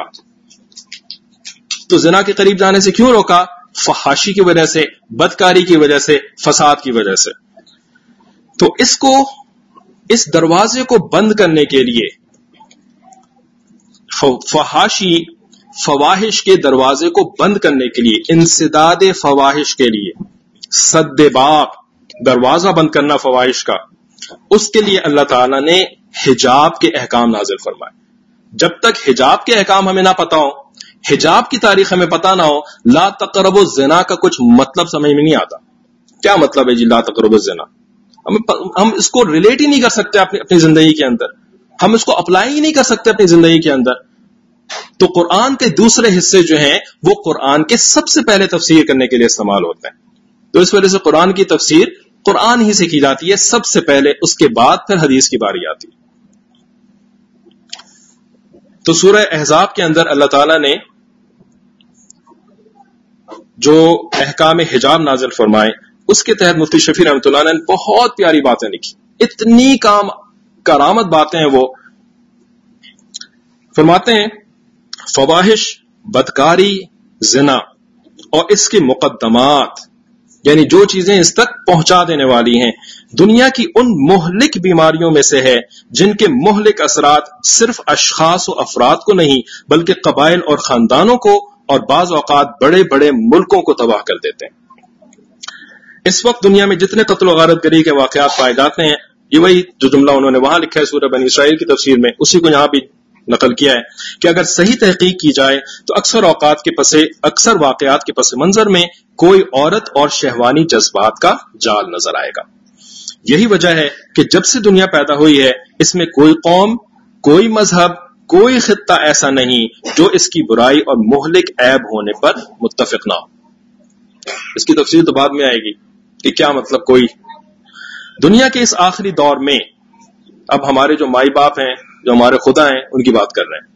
تو زنا کے قریب جانے سے کیوں روکا؟ فحاشی کی وجہ سے, بدکاری کی وجہ سے, فساد کی وجہ سے. تو اس دروازے کو بند کرنے کے لیے, فحاشی فواحش کے دروازے کو بند کرنے کے لیے, انسداد فواحش کے لیے, سد باب, دروازہ بند کرنا فواحش کا, اس کے لیے اللہ تعالیٰ نے حجاب کے احکام نازل فرمائے. جب تک حجاب کے احکام ہمیں نہ پتا ہو, حجاب کی تاریخ ہمیں پتا نہ ہو, لا تقربوا الزنا کا کچھ مطلب سمجھ میں نہیں آتا. کیا مطلب ہے جی لا تقربوا الزنا؟ ہم اس کو ریلیٹ ہی نہیں کر سکتے اپنی زندگی کے اندر, ہم اس کو اپلائی ہی نہیں کر سکتے اپنی زندگی کے اندر. تو قرآن کے دوسرے حصے جو ہیں وہ قرآن کے سب سے پہلے تفسیر کرنے کے لیے استعمال ہوتے ہیں. تو اس وجہ سے قرآن کی تفسیر قرآن ہی سے کی جاتی ہے سب سے پہلے, اس کے بعد پھر حدیث کی باری آتی ہے. تو سورہ احزاب کے اندر اللہ تعالیٰ نے جو احکام حجاب نازل فرمائے, اس کے تحت مفتی شفیع رحمۃ اللہ نے بہت پیاری باتیں لکھی. اتنی کرامت باتیں ہیں. وہ فرماتے ہیں فواحش, بدکاری, زنا اور اس کے مقدمات, یعنی جو چیزیں اس تک پہنچا دینے والی ہیں, دنیا کی ان مہلک بیماریوں میں سے ہے جن کے مہلک اثرات صرف اشخاص و افراد کو نہیں بلکہ قبائل اور خاندانوں کو اور بعض اوقات بڑے بڑے ملکوں کو تباہ کر دیتے ہیں. اس وقت دنیا میں جتنے قتل و غارت گری کے واقعات پائے جاتے ہیں, یہ وہی جو جملہ انہوں نے وہاں لکھا ہے سورہ بنی اسرائیل کی تفسیر میں, اسی کو یہاں بھی نقل کیا ہے کہ اگر صحیح تحقیق کی جائے تو اکثر واقعات کے پس منظر میں کوئی عورت اور شہوانی جذبات کا جال نظر آئے گا. یہی وجہ ہے کہ جب سے دنیا پیدا ہوئی ہے اس میں کوئی قوم, کوئی مذہب, کوئی خطہ ایسا نہیں جو اس کی برائی اور مہلک عیب ہونے پر متفق نہ ہو. اس کی تفصیل تو بعد میں آئے گی کہ کیا مطلب. کوئی دنیا کے اس آخری دور میں, اب ہمارے جو مائی باپ ہیں, جو ہمارے خدا ہیں, ان کی بات کر رہے ہیں,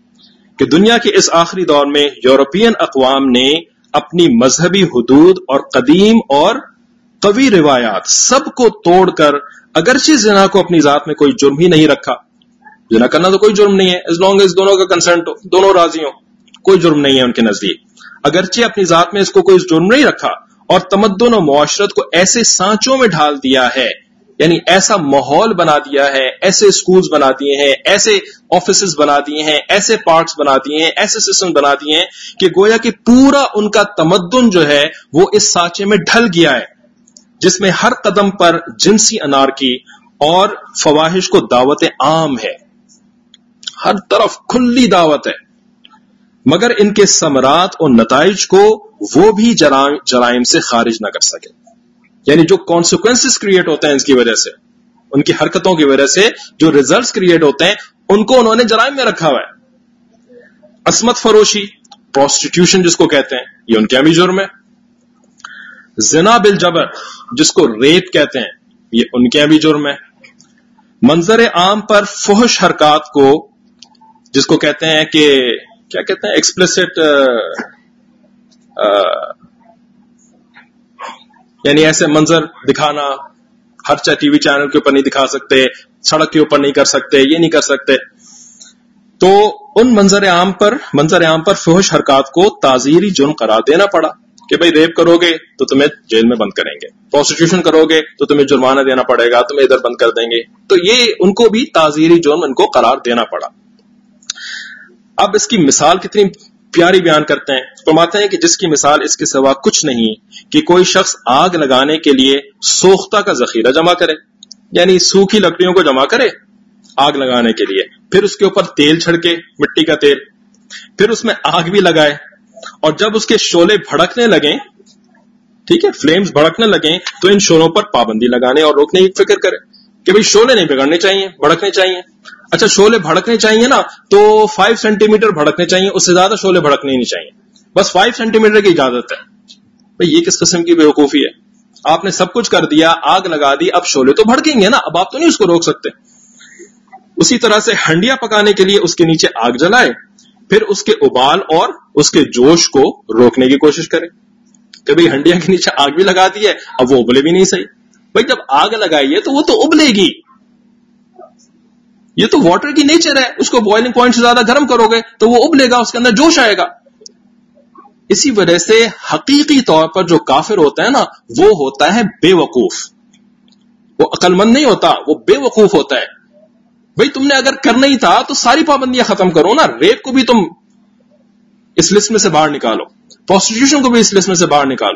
کہ دنیا کے اس آخری دور میں یورپین اقوام نے اپنی مذہبی حدود اور قدیم اور قوی روایات سب کو توڑ کر اگرچہ زنا کو اپنی ذات میں کوئی جرم ہی نہیں رکھا، زنا کرنا تو کوئی جرم نہیں ہے as long as دونوں کا کنسنٹ ہو، دونوں راضی ہوں، کوئی جرم نہیں ہے ان کے نزدیک، اگرچہ اپنی ذات میں اس کو کوئی جرم نہیں رکھا، اور تمدن و معاشرت کو ایسے سانچوں میں ڈھال دیا ہے، یعنی ایسا ماحول بنا دیا ہے، ایسے اسکولز بنا دیے ہیں، ایسے آفیسز بنا دیے ہیں، ایسے پارکس بنا دیے ہیں، ایسے سسٹم بنا دیے ہیں کہ گویا کہ پورا ان کا تمدن جو ہے وہ اس سانچے میں ڈھل گیا ہے، جس میں ہر قدم پر جنسی انارکی اور فواحش کو دعوت عام ہے، ہر طرف کھلی دعوت ہے، مگر ان کے ثمرات اور نتائج کو وہ بھی جرائم سے خارج نہ کر سکے، یعنی جو کانسیکوینسز کریٹ ہوتے ہیں اس کی وجہ سے، ان کی حرکتوں کی وجہ سے جو ریزلٹس کریٹ ہوتے ہیں ان کو انہوں نے جرائم میں رکھا ہوا ہے۔ عصمت فروشی، پروسٹیٹیوشن جس کو کہتے ہیں، یہ ان کا بھی جرم ہے۔ زنا بالجبر جس کو ریپ کہتے ہیں، یہ ان کا بھی جرم ہے۔ منظر عام پر فحش حرکات کو، جس کو کہتے ہیں کہ کیا کہتے ہیں ایکسپلیسٹ، یعنی ایسے منظر دکھانا، ہر چاہے ٹی وی چینل کے اوپر نہیں دکھا سکتے، سڑک کے اوپر نہیں کر سکتے، یہ نہیں کر سکتے، تو ان منظر عام پر فحش حرکات کو تعزیری جرم قرار دینا پڑا کہ بھئی ریپ کرو گے تو تمہیں جیل میں بند کریں گے، پروسٹیٹیوشن کرو گے تو تمہیں جرمانہ دینا پڑے گا، تمہیں ادھر بند کر دیں گے، تو یہ ان کو بھی تعزیری جرم ان کو قرار دینا پڑا۔ اب اس کی مثال کتنی پیاری بیان کرتے ہیں، فرماتے ہیں کہ جس کی مثال اس کے سوا کچھ نہیں کہ کوئی شخص آگ لگانے کے لیے سوختہ کا ذخیرہ جمع کرے، یعنی سوکھی لکڑیوں کو جمع کرے آگ لگانے کے لیے، پھر اس کے اوپر تیل چھڑکے، مٹی کا تیل، پھر اس میں آگ بھی لگائے، اور جب اس کے شعلے بھڑکنے لگیں، ٹھیک ہے، فلیمز بھڑکنے لگیں، تو ان شعلوں پر پابندی لگانے اور روکنے کی فکر کرے کہ بھئی شعلے نہیں بگڑنے چاہیے، بھڑکنے چاہیے۔ اچھا شعلے بھڑکنے چاہیے نا تو 5 سینٹی میٹر بھڑکنے چاہیے، اس سے زیادہ شعلے بھڑکنے ہی نہیں چاہیے، بس 5 سینٹی میٹر کی اجازت ہے۔ بھئی یہ کس قسم کی بیوقوفی ہے؟ آپ نے سب کچھ کر دیا، آگ لگا دی، اب شعلے تو بھڑکیں گے نا، اب آپ تو نہیں اس کو روک سکتے۔ اسی طرح سے ہنڈیاں پکانے کے لیے اس کے نیچے آگ جلائے، پھر اس کے ابال اور اس کے جوش کو روکنے کی کوشش کرے کہ بھئی ہنڈیاں کے نیچے آگ بھی لگا دی ہے، اب وہ ابلے بھی نہیں صحیح۔ بھئی جب آگ لگائی ہے تو وہ تو ابلے گی، یہ تو واٹر کی نیچر ہے، اس کو بوائلنگ پوائنٹ سے زیادہ گرم کرو گے تو وہ ابلے گا، اس کے اندر جوش آئے گا۔ اسی وجہ سے حقیقی طور پر جو کافر ہوتا ہے نا وہ ہوتا ہے بے وقوف، وہ عقل مند نہیں ہوتا، وہ بے وقوف ہوتا ہے۔ بھئی تم نے اگر کرنا ہی تھا تو ساری پابندیاں ختم کرو نا، ریپ کو بھی تم اس لسٹ میں سے باہر نکالو، پروسٹیٹیوشن کو بھی اس لسٹ میں سے باہر نکالو،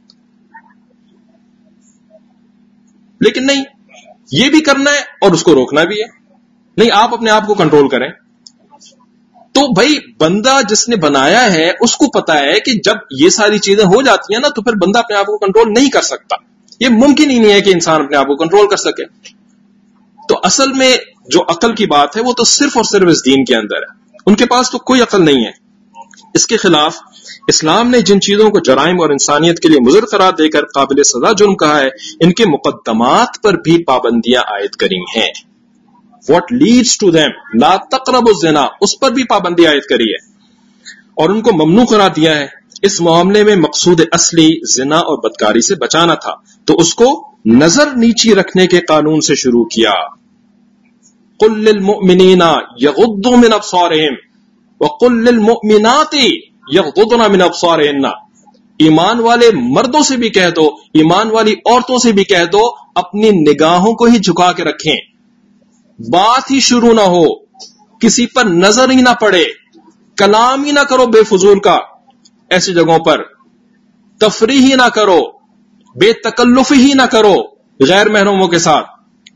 لیکن نہیں، یہ بھی کرنا ہے اور اس کو روکنا بھی ہے، نہیں آپ اپنے آپ کو کنٹرول کریں۔ تو بھائی بندہ جس نے بنایا ہے اس کو پتا ہے کہ جب یہ ساری چیزیں ہو جاتی ہیں نا تو پھر بندہ اپنے آپ کو کنٹرول نہیں کر سکتا، یہ ممکن ہی نہیں ہے کہ انسان اپنے آپ کو کنٹرول کر سکے۔ تو اصل میں جو عقل کی بات ہے وہ تو صرف اور صرف اس دین کے اندر ہے، ان کے پاس تو کوئی عقل نہیں ہے۔ اس کے خلاف اسلام نے جن چیزوں کو جرائم اور انسانیت کے لیے مضر قرار دے کر قابل سزا جرم کہا ہے، ان کے مقدمات پر بھی پابندیاں عائد کری ہیں۔ What leads to them لا تقربوا الزنا، اس پر بھی پابندی عائد کری ہے اور ان کو ممنوع قرار دیا ہے۔ اس معاملے میں مقصود اصلی زنا اور بدکاری سے بچانا تھا تو اس کو نظر نیچی رکھنے کے قانون سے شروع کیا۔ قل للمؤمنین یغضوا من ابصارہم وقل للمؤمنات یغضضن من ابصارہن، ایمان والے مردوں سے بھی کہہ دو، ایمان والی عورتوں سے بھی کہہ دو اپنی نگاہوں کو ہی جھکا کے رکھیں، بات ہی شروع نہ ہو، کسی پر نظر ہی نہ پڑے، کلام ہی نہ کرو بے فضول کا، ایسی جگہوں پر تفریح ہی نہ کرو، بے تکلف ہی نہ کرو غیر محرموں کے ساتھ۔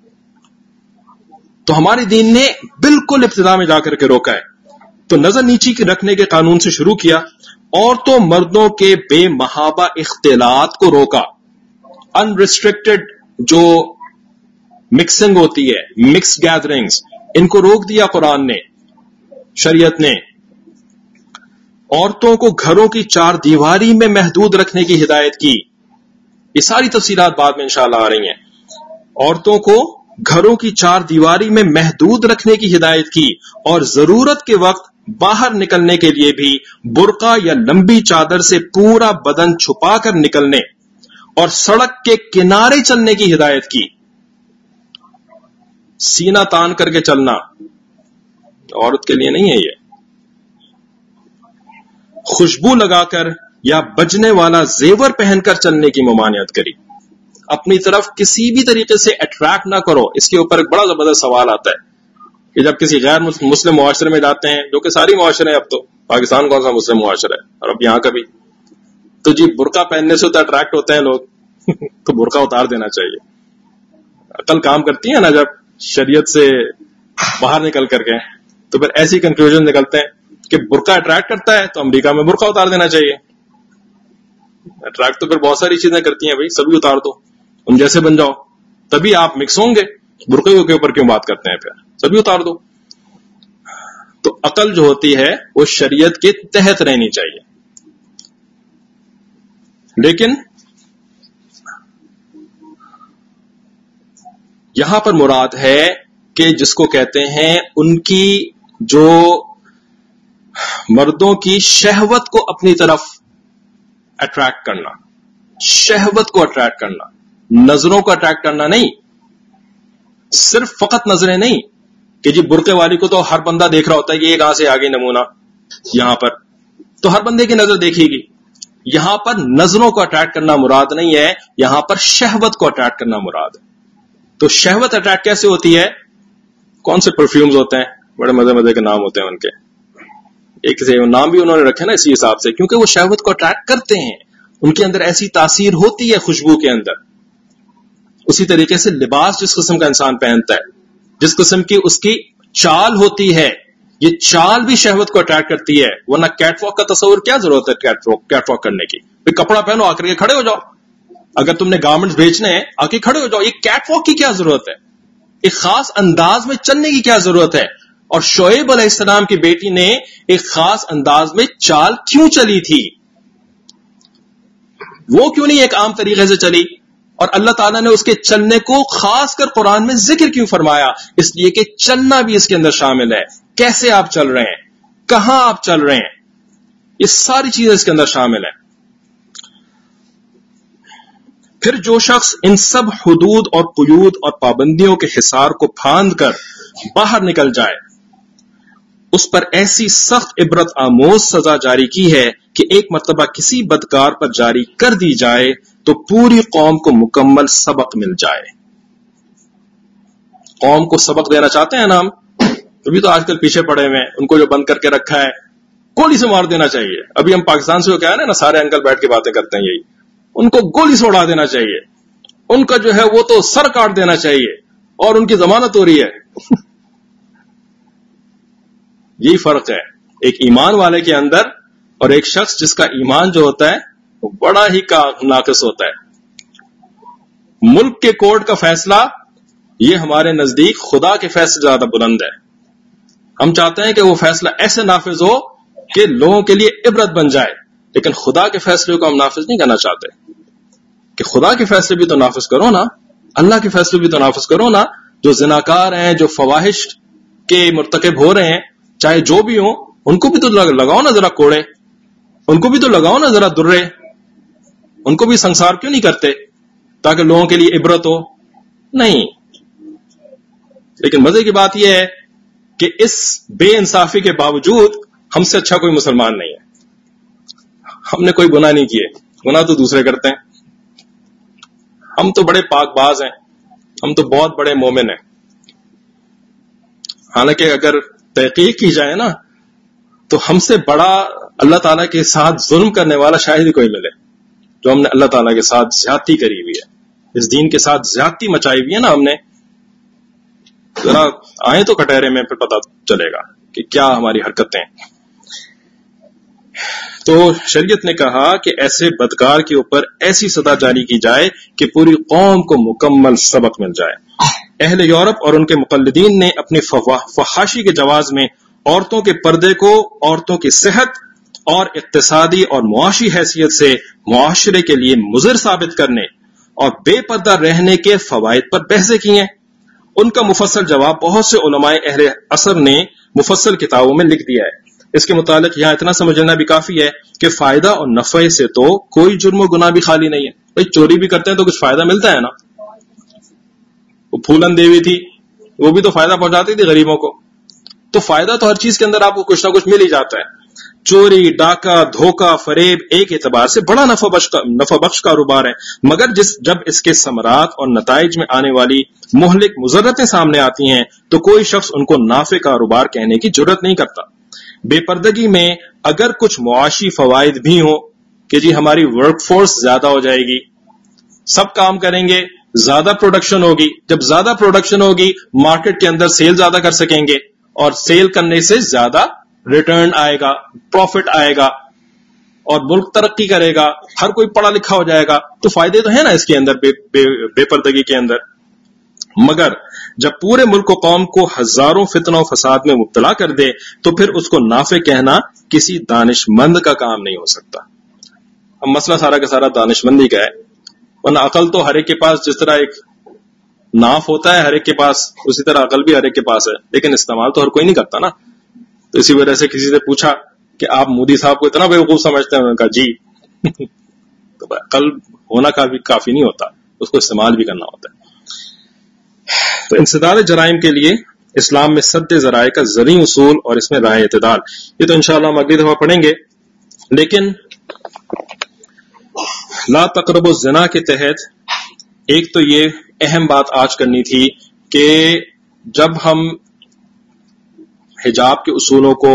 تو ہمارے دین نے بالکل ابتدا میں جا کر کے روکا ہے، تو نظر نیچی کے رکھنے کے قانون سے شروع کیا، عورتوں مردوں کے بے محابہ اختلاط کو روکا، انریسٹرکٹڈ جو مکسنگ ہوتی ہے، مکس گیدرنگز، ان کو روک دیا قرآن نے، شریعت نے۔ عورتوں کو گھروں کی 4 دیواری میں محدود رکھنے کی ہدایت کی، یہ ساری تفصیلات بعد میں انشاءاللہ آ رہی ہیں۔ عورتوں کو گھروں کی چار دیواری میں محدود رکھنے کی ہدایت کی اور ضرورت کے وقت باہر نکلنے کے لیے بھی برقع یا لمبی چادر سے پورا بدن چھپا کر نکلنے اور سڑک کے کنارے چلنے کی ہدایت کی. سینہ تان کر کے چلنا عورت کے لیے نہیں ہے. یہ خوشبو لگا کر یا بجنے والا زیور پہن کر چلنے کی ممانعت کری. اپنی طرف کسی بھی طریقے سے اٹریکٹ نہ کرو. اس کے اوپر ایک بڑا زبردست سوال آتا ہے کہ جب کسی غیر مسلم معاشرے میں جاتے ہیں, جو کہ ساری معاشرے ہیں, اب تو پاکستان کون سا مسلم معاشرہ ہے اور اب یہاں کا بھی, تو جی برقع پہننے سے تو اٹریکٹ ہوتے ہیں لوگ تو برقع اتار دینا چاہیے. عقل کام کرتی ہے نا جب شریعت سے باہر نکل کر کے, تو پھر ایسی کنکلوژن نکلتے ہیں کہ برقع اٹریکٹ کرتا ہے تو امریکہ میں برقع اتار دینا چاہیے. اٹریکٹ تو پھر بہت ساری چیزیں کرتی ہیں بھائی, سبھی اتار دو, ان جیسے بن جاؤ, تبھی آپ مکس ہوں گے. برقعے کے اوپر کیوں بات کرتے ہیں, پھر سبھی اتار دو. تو عقل جو ہوتی ہے وہ شریعت کے تحت رہنی چاہیے. لیکن یہاں پر مراد ہے کہ جس کو کہتے ہیں ان کی جو مردوں کی شہوت کو اپنی طرف اٹریکٹ کرنا, شہوت کو اٹریکٹ کرنا, نظروں کو اٹریکٹ کرنا نہیں. صرف فقط نظریں نہیں کہ جی برقعے والی کو تو ہر بندہ دیکھ رہا ہوتا ہے کہ یہ کہاں سے آگے نمونہ یہاں پر, تو ہر بندے کی نظر دیکھے گی. یہاں پر نظروں کو اٹریکٹ کرنا مراد نہیں ہے, یہاں پر شہوت کو اٹریکٹ کرنا مراد ہے. تو شہوت اٹریکٹ کیسے ہوتی ہے؟ کون سے پرفیومز ہوتے ہیں, بڑے مزے مزے کے نام ہوتے ہیں ان کے, ایک سے نام بھی انہوں نے رکھے نا اسی حساب سے, کیونکہ وہ شہوت کو اٹریکٹ کرتے ہیں. ان کے اندر ایسی تاثیر ہوتی ہے خوشبو کے اندر. اسی طریقے سے لباس جس قسم کا انسان پہنتا ہے, جس قسم کی اس کی چال ہوتی ہے, یہ چال بھی شہوت کو اٹریکٹ کرتی ہے. ورنہ کیٹ واک کا تصور کیا ضرورت ہے کیٹ واک کرنے کی؟ کپڑا پہنو, آ کر کے کھڑے ہو جاؤ. اگر تم نے گارمنٹس بیچنے ہیں آ کے کھڑے ہو جاؤ. یہ کیٹ واک کی کیا ضرورت ہے؟ ایک خاص انداز میں چلنے کی کیا ضرورت ہے؟ اور شعیب علیہ السلام کی بیٹی نے ایک خاص انداز میں چال کیوں چلی تھی؟ وہ کیوں نہیں ایک عام طریقے سے چلی؟ اور اللہ تعالیٰ نے اس کے چلنے کو خاص کر قرآن میں ذکر کیوں فرمایا؟ اس لیے کہ چلنا بھی اس کے اندر شامل ہے. کیسے آپ چل رہے ہیں, کہاں آپ چل رہے ہیں, یہ ساری چیزیں اس کے اندر شامل ہیں. پھر جو شخص ان سب حدود اور قیود اور پابندیوں کے حصار کو پھاند کر باہر نکل جائے, اس پر ایسی سخت عبرت آموز سزا جاری کی ہے کہ ایک مرتبہ کسی بدکار پر جاری کر دی جائے تو پوری قوم کو مکمل سبق مل جائے. قوم کو سبق دینا چاہتے ہیں نا ہم, ابھی تو آج کل پیچھے پڑے ہوئے ہیں, ان کو جو بند کر کے رکھا ہے گولی سے مار دینا چاہیے. ابھی ہم پاکستان سے کیا ہے نا, سارے انکل بیٹھ کے باتیں کرتے ہیں, یہی ان کو گولی سے اڑا دینا چاہیے, ان کا جو ہے وہ تو سر کاٹ دینا چاہیے اور ان کی ضمانت ہو رہی ہے. یہی فرق ہے ایک ایمان والے کے اندر اور ایک شخص جس کا ایمان جو ہوتا ہے وہ بڑا ہی ناقص ہوتا ہے. ملک کے کورٹ کا فیصلہ یہ ہمارے نزدیک خدا کے فیصلے زیادہ بلند ہے. ہم چاہتے ہیں کہ وہ فیصلہ ایسے نافذ ہو کہ لوگوں کے لیے عبرت بن جائے, لیکن خدا کے فیصلے کو ہم نافذ نہیں کرنا چاہتے. کہ خدا کے فیصلے بھی تو نافذ کرو نا, اللہ کے فیصلے بھی تو نافذ کرو نا. جو زناکار ہیں, جو فواحش کے مرتکب ہو رہے ہیں, چاہے جو بھی ہوں, ان کو بھی تو لگاؤ نا ذرا کوڑے, ان کو بھی تو لگاؤ نا ذرا درے, ان کو بھی سنسار کیوں نہیں کرتے تاکہ لوگوں کے لیے عبرت ہو؟ نہیں. لیکن مزے کی بات یہ ہے کہ اس بے انصافی کے باوجود ہم سے اچھا کوئی مسلمان نہیں ہے. ہم نے کوئی گناہ نہیں کیے, گناہ تو دوسرے کرتے ہیں. ہم تو بڑے پاک باز ہیں, ہم تو بہت بڑے مومن ہیں. حالانکہ اگر تحقیق کی جائے نا تو ہم سے بڑا اللہ تعالیٰ کے ساتھ ظلم کرنے والا شاید ہی کوئی ملے. جو ہم نے اللہ تعالیٰ کے ساتھ زیادتی کری ہوئی ہے, اس دین کے ساتھ زیادتی مچائی ہوئی ہے نا ہم نے, ذرا آئیں تو کٹہرے میں, پھر پتہ چلے گا کہ کیا ہماری حرکتیں. تو شریعت نے کہا کہ ایسے بدکار کے اوپر ایسی سزا جاری کی جائے کہ پوری قوم کو مکمل سبق مل جائے. اہل یورپ اور ان کے مقلدین نے اپنی فحاشی کے جواز میں عورتوں کے پردے کو عورتوں کی صحت اور اقتصادی اور معاشی حیثیت سے معاشرے کے لیے مضر ثابت کرنے اور بے پردہ رہنے کے فوائد پر بحثیں کی ہیں. ان کا مفصل جواب بہت سے علماء اہل عصر نے مفصل کتابوں میں لکھ دیا ہے. اس کے متعلق یہاں اتنا سمجھنا بھی کافی ہے کہ فائدہ اور نفع سے تو کوئی جرم و گناہ بھی خالی نہیں ہے. بھائی چوری بھی کرتے ہیں تو کچھ فائدہ ملتا ہے نا. وہ پھولن دیوی تھی, وہ بھی تو فائدہ پہنچاتی تھی غریبوں کو. تو فائدہ تو ہر چیز کے اندر آپ کو کچھ نہ کچھ مل ہی جاتا ہے. چوری, ڈاکہ, دھوکہ, فریب ایک اعتبار سے بڑا نفع بخش کاروبار ہے, مگر جب اس کے ثمرات اور نتائج میں آنے والی مہلک مضرتیں سامنے آتی ہیں تو کوئی شخص ان کو نافع کاروبار کہنے کی جرت نہیں کرتا. بے پردگی میں اگر کچھ معاشی فوائد بھی ہوں کہ جی ہماری ورک فورس زیادہ ہو جائے گی, سب کام کریں گے, زیادہ پروڈکشن ہوگی, جب زیادہ پروڈکشن ہوگی مارکیٹ کے اندر سیل زیادہ کر سکیں گے, اور سیل کرنے سے زیادہ ریٹرن آئے گا, پروفٹ آئے گا, اور ملک ترقی کرے گا, ہر کوئی پڑھا لکھا ہو جائے گا. تو فائدے تو ہیں نا اس کے اندر بے پردگی کے اندر. مگر جب پورے ملک و قوم کو ہزاروں فتنوں و فساد میں مبتلا کر دے تو پھر اس کو نافع کہنا کسی دانش مند کا کام نہیں ہو سکتا. اب مسئلہ سارا کا سارا دانش مندی کا ہے, ورنہ عقل تو ہر ایک کے پاس جس طرح ایک ناف ہوتا ہے ہر ایک کے پاس, اسی طرح عقل بھی ہر ایک کے پاس ہے, لیکن استعمال تو ہر کوئی نہیں کرتا نا. تو اسی وجہ سے کسی سے پوچھا کہ آپ مودی صاحب کو اتنا بیوقوف سمجھتے ہیں, انہوں نے کہا جی. تو عقل ہونا کافی نہیں ہوتا, اس کو استعمال بھی کرنا ہوتا ہے. تو انسداد جرائم کے لیے اسلام میں سد ذرائع کا زرعی اصول اور اس میں راہ اعتدال, یہ تو انشاءاللہ ہم اگلی دفعہ پڑھیں گے. لیکن لا تقربوا الزنا کے تحت ایک تو یہ اہم بات آج کرنی تھی کہ جب ہم حجاب کے اصولوں کو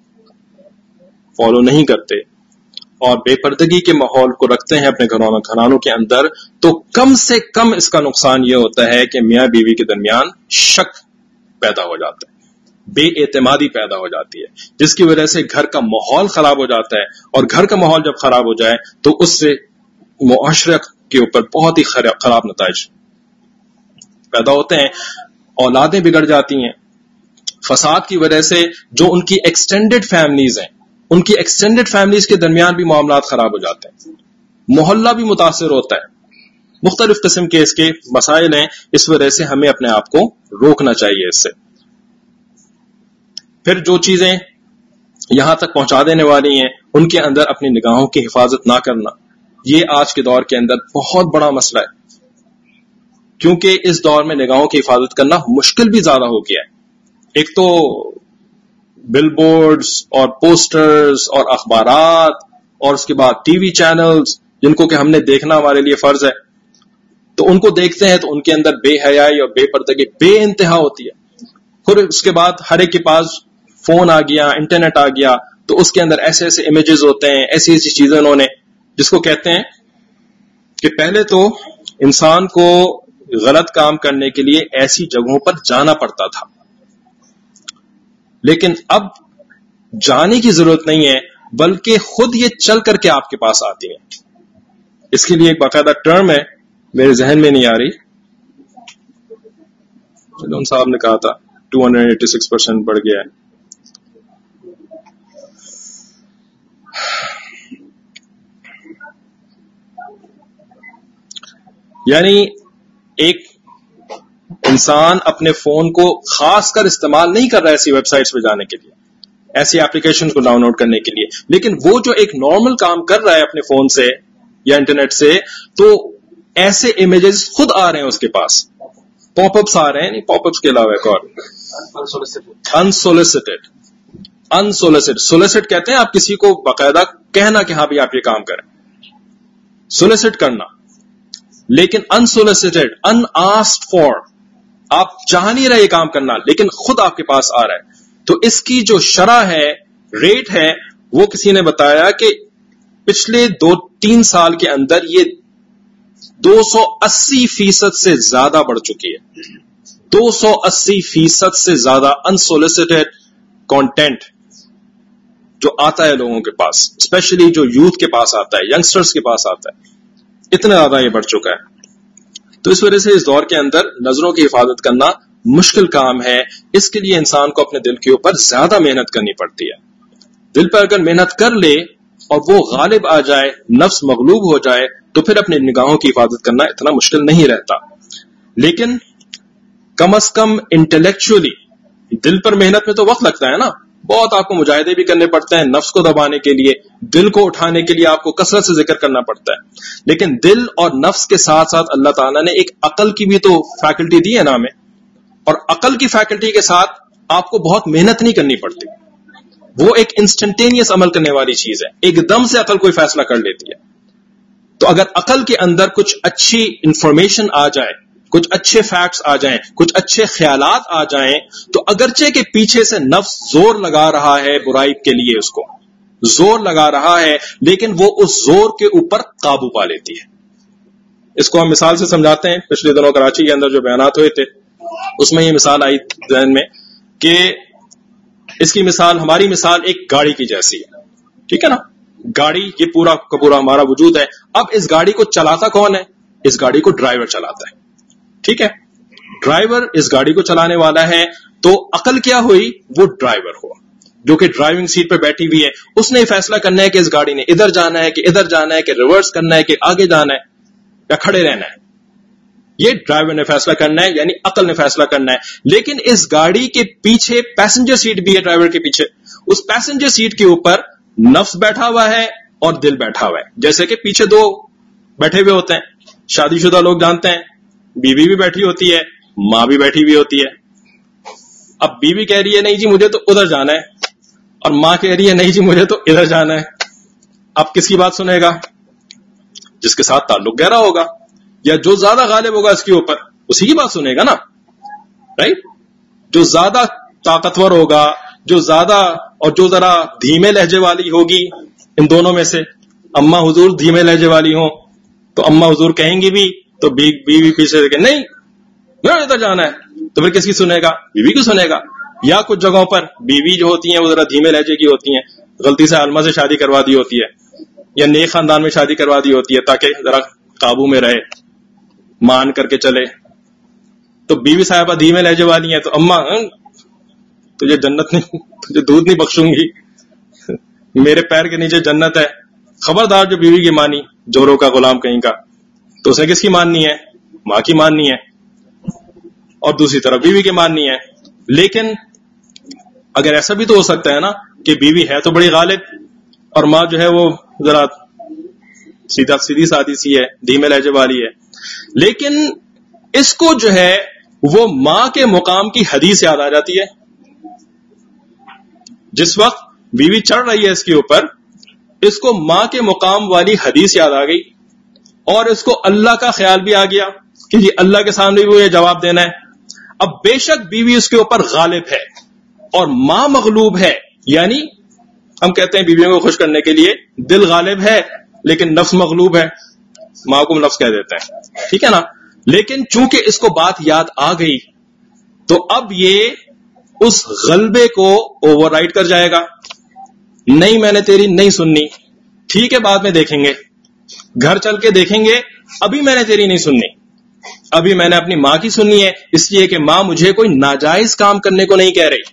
فالو نہیں کرتے اور بے پردگی کے ماحول کو رکھتے ہیں اپنے گھرانوں کے اندر, تو کم سے کم اس کا نقصان یہ ہوتا ہے کہ میاں بیوی کے درمیان شک پیدا ہو جاتا ہے, بے اعتمادی پیدا ہو جاتی ہے, جس کی وجہ سے گھر کا ماحول خراب ہو جاتا ہے. اور گھر کا ماحول جب خراب ہو جائے تو اس سے معاشرے کے اوپر بہت ہی خراب نتائج پیدا ہوتے ہیں, اولادیں بگڑ جاتی ہیں. فساد کی وجہ سے جو ان کی ایکسٹینڈڈ فیملیز ہیں, ان کی ایکسٹینڈڈ فیملیز کے درمیان بھی معاملات خراب ہو جاتے ہیں, محلہ بھی متاثر ہوتا ہے. مختلف قسم کے اس کے مسائل ہیں, اس وجہ سے ہمیں اپنے آپ کو روکنا چاہیے اس سے. پھر جو چیزیں یہاں تک پہنچا دینے والی ہیں ان کے اندر اپنی نگاہوں کی حفاظت نہ کرنا, یہ آج کے دور کے اندر بہت بڑا مسئلہ ہے, کیونکہ اس دور میں نگاہوں کی حفاظت کرنا مشکل بھی زیادہ ہو گیا ہے. ایک تو بل بورڈز اور پوسٹرز اور اخبارات, اور اس کے بعد ٹی وی چینلز جن کو کہ ہم نے دیکھنا ہمارے لیے فرض ہے, تو ان کو دیکھتے ہیں تو ان کے اندر بے حیائی اور بے پردگی بے انتہا ہوتی ہے. پھر اس کے بعد ہر ایک کے پاس فون آ گیا, انٹرنیٹ آ گیا, تو اس کے اندر ایسے ایسے امیجز ہوتے ہیں, ایسی ایسی چیزیں انہوں نے, جس کو کہتے ہیں کہ پہلے تو انسان کو غلط کام کرنے کے لیے ایسی جگہوں پر جانا پڑتا تھا, لیکن اب جانے کی ضرورت نہیں ہے, بلکہ خود یہ چل کر کے آپ کے پاس آتی ہیں. اس کے لیے ایک باقاعدہ ٹرم ہے, میرے ذہن میں نہیں آ رہی, جن صاحب نے کہا تھا 286% بڑھ گیا ہے. یعنی ایک انسان اپنے فون کو خاص کر استعمال نہیں کر رہا ہے ایسی ویب سائٹس پہ جانے کے لیے, ایسی ایپلیکیشن کو ڈاؤن لوڈ کرنے کے لیے, لیکن وہ جو ایک نارمل کام کر رہا ہے اپنے فون سے یا انٹرنیٹ سے, تو ایسے امیجز خود آ رہے ہیں اس کے پاس, پاپ اپس آ رہے ہیں, نہیں پاپ اپس کے علاوہ ایک اور انسولسٹڈ کہتے ہیں آپ کسی کو باقاعدہ کہنا کہ ہاں بھی آپ یہ کام کریں, سولیسٹ کرنا, لیکن انسولسٹڈ, ان آسکڈ فار, آپ چاہ نہیں رہے یہ کام کرنا لیکن خود آپ کے پاس آ رہا ہے. تو اس کی جو شرح ہے, ریٹ ہے, وہ کسی نے بتایا کہ پچھلے 2-3 سال کے اندر یہ 280% سے زیادہ بڑھ چکی ہے. 280% سے زیادہ انسولسٹڈ کانٹینٹ جو آتا ہے لوگوں کے پاس, اسپیشلی جو یوتھ کے پاس آتا ہے, ینگسٹرز کے پاس آتا ہے, اتنا زیادہ یہ بڑھ چکا ہے. تو اس وجہ سے اس دور کے اندر نظروں کی حفاظت کرنا مشکل کام ہے. اس کے لیے انسان کو اپنے دل کے اوپر زیادہ محنت کرنی پڑتی ہے. دل پر اگر محنت کر لے اور وہ غالب آ جائے, نفس مغلوب ہو جائے, تو پھر اپنی نگاہوں کی حفاظت کرنا اتنا مشکل نہیں رہتا. لیکن कम अज कम इंटेलेक्चुअली, दिल पर मेहनत में तो वक्त लगता है ना, बहुत आपको मुजाहिदे भी करने पड़ते हैं नफ्स को दबाने के लिए, दिल को उठाने के लिए आपको कसरत से जिक्र करना पड़ता है, लेकिन दिल और नफ्स के साथ साथ अल्लाह ताला ने एक अकल की भी तो फैकल्टी दी है ना हमें, और अकल की फैकल्टी के साथ आपको बहुत मेहनत नहीं करनी पड़ती, वो एक इंस्टेंटेनियस अमल करने वाली चीज है, एकदम से अकल कोई फैसला कर लेती है। तो अगर अकल के अंदर कुछ अच्छी इंफॉर्मेशन आ जाए, कुछ अच्छे फैक्ट्स आ जाएं, कुछ अच्छे ख्यालात आ जाएं, तो अगरचे के पीछे से नफ्स जोर लगा रहा है बुराई के लिए, उसको जोर लगा रहा है, लेकिन वो उस जोर के ऊपर काबू पा लेती है। इसको हम मिसाल से समझाते हैं। पिछले दिनों कराची के अंदर जो बयानात हुए थे उसमें ये मिसाल आई ध्यान में कि इसकी मिसाल, हमारी मिसाल एक गाड़ी की जैसी है, ठीक है ना। गाड़ी ये पूरा का पूरा हमारा वजूद है। अब इस गाड़ी को चलाता कौन है? इस गाड़ी को ड्राइवर चलाता है, ठीक है। ड्राइवर इस गाड़ी को चलाने वाला है, तो अकल क्या हुई? वो ड्राइवर हुआ जो कि ड्राइविंग सीट पे बैठी हुई है। उसने ये फैसला करना है कि इस गाड़ी ने इधर जाना है कि इधर जाना है, कि रिवर्स करना है कि आगे जाना है या खड़े रहना है। ये ड्राइवर ने फैसला करना है, यानी अकल ने फैसला करना है। लेकिन इस गाड़ी के पीछे पैसेंजर सीट भी है, ड्राइवर के पीछे। उस पैसेंजर सीट के ऊपर नफ्स बैठा हुआ है और दिल बैठा हुआ है। जैसे कि पीछे दो बैठे हुए होते हैं, शादीशुदा लोग जानते हैं, बीवी भी बैठी होती है, मां भी बैठी हुई होती है। अब बीवी कह रही है नहीं जी मुझे तो उधर जाना है, और मां कह रही है नहीं जी मुझे तो इधर जाना है। अब किसकी बात सुनेगा? जिसके साथ ताल्लुक गहरा होगा या जो ज्यादा गालिब होगा इसके ऊपर, उसी की बात सुनेगा ना, राइट। जो ज्यादा ताकतवर होगा, जो ज्यादा और जो जरा धीमे लहजे वाली होगी इन दोनों में से, अम्मा हुजूर धीमे लहजे वाली हो तो अम्मा हुजूर कहेंगी भी, तो बीवी पीछे देखे नहीं मेरा इधर जाना है, तो फिर किसकी सुनेगा? बीवी की सुनेगा। या कुछ जगहों पर बीवी जो होती हैं वो जरा धीमे लहजे की होती हैं, गलती से आलमा से शादी करवा दी होती है या नेक खानदान में शादी करवा दी होती है ताकि जरा काबू में रहे, मान करके चले। तो बीवी साहिबा धीमे लहजे वाली है, तो अम्मा तुझे जन्नत नहीं, तुझे दूध नहीं बख्शूंगी, मेरे पैर के नीचे जन्नत है। खबरदार जो बीवी की मानी, जोरों का गुलाम कहीं का, तो उसे किसकी माननी है? मां की माननी है, और दूसरी तरफ बीवी की माननी है। लेकिन अगर ऐसा भी तो हो सकता है ना कि बीवी है तो बड़ी गालिब और मां जो है वो जरा सीधी सादी सी है, धीमे लहजे वाली है। लेकिन इसको जो है वो मां के मुकाम की हदीस याद आ जाती है। जिस वक्त बीवी चढ़ रही है इसके ऊपर, इसको मां के मुकाम वाली हदीस याद आ गई, और इसको अल्लाह का ख्याल भी आ गया कि ये अल्लाह के सामने भी वो ये जवाब देना है। अब बेशक बीवी उसके ऊपर गालिब है और मां मगलूब है, यानी हम कहते हैं बीवियों को खुश करने के लिए दिल गालिब है लेकिन नफ्स मगलूब है, मां को नफ्स कह देते हैं, ठीक है ना। लेकिन चूंकि इसको बात याद आ गई तो अब ये उस गलबे को ओवरराइड कर जाएगा। नहीं मैंने तेरी नहीं सुननी, ठीक है बाद में देखेंगे, घर चल के देखेंगे, अभी मैंने तेरी नहीं सुननी, अभी मैंने अपनी मां की सुननी है, इसलिए कि मां मुझे कोई नाजायज काम करने को नहीं कह रही,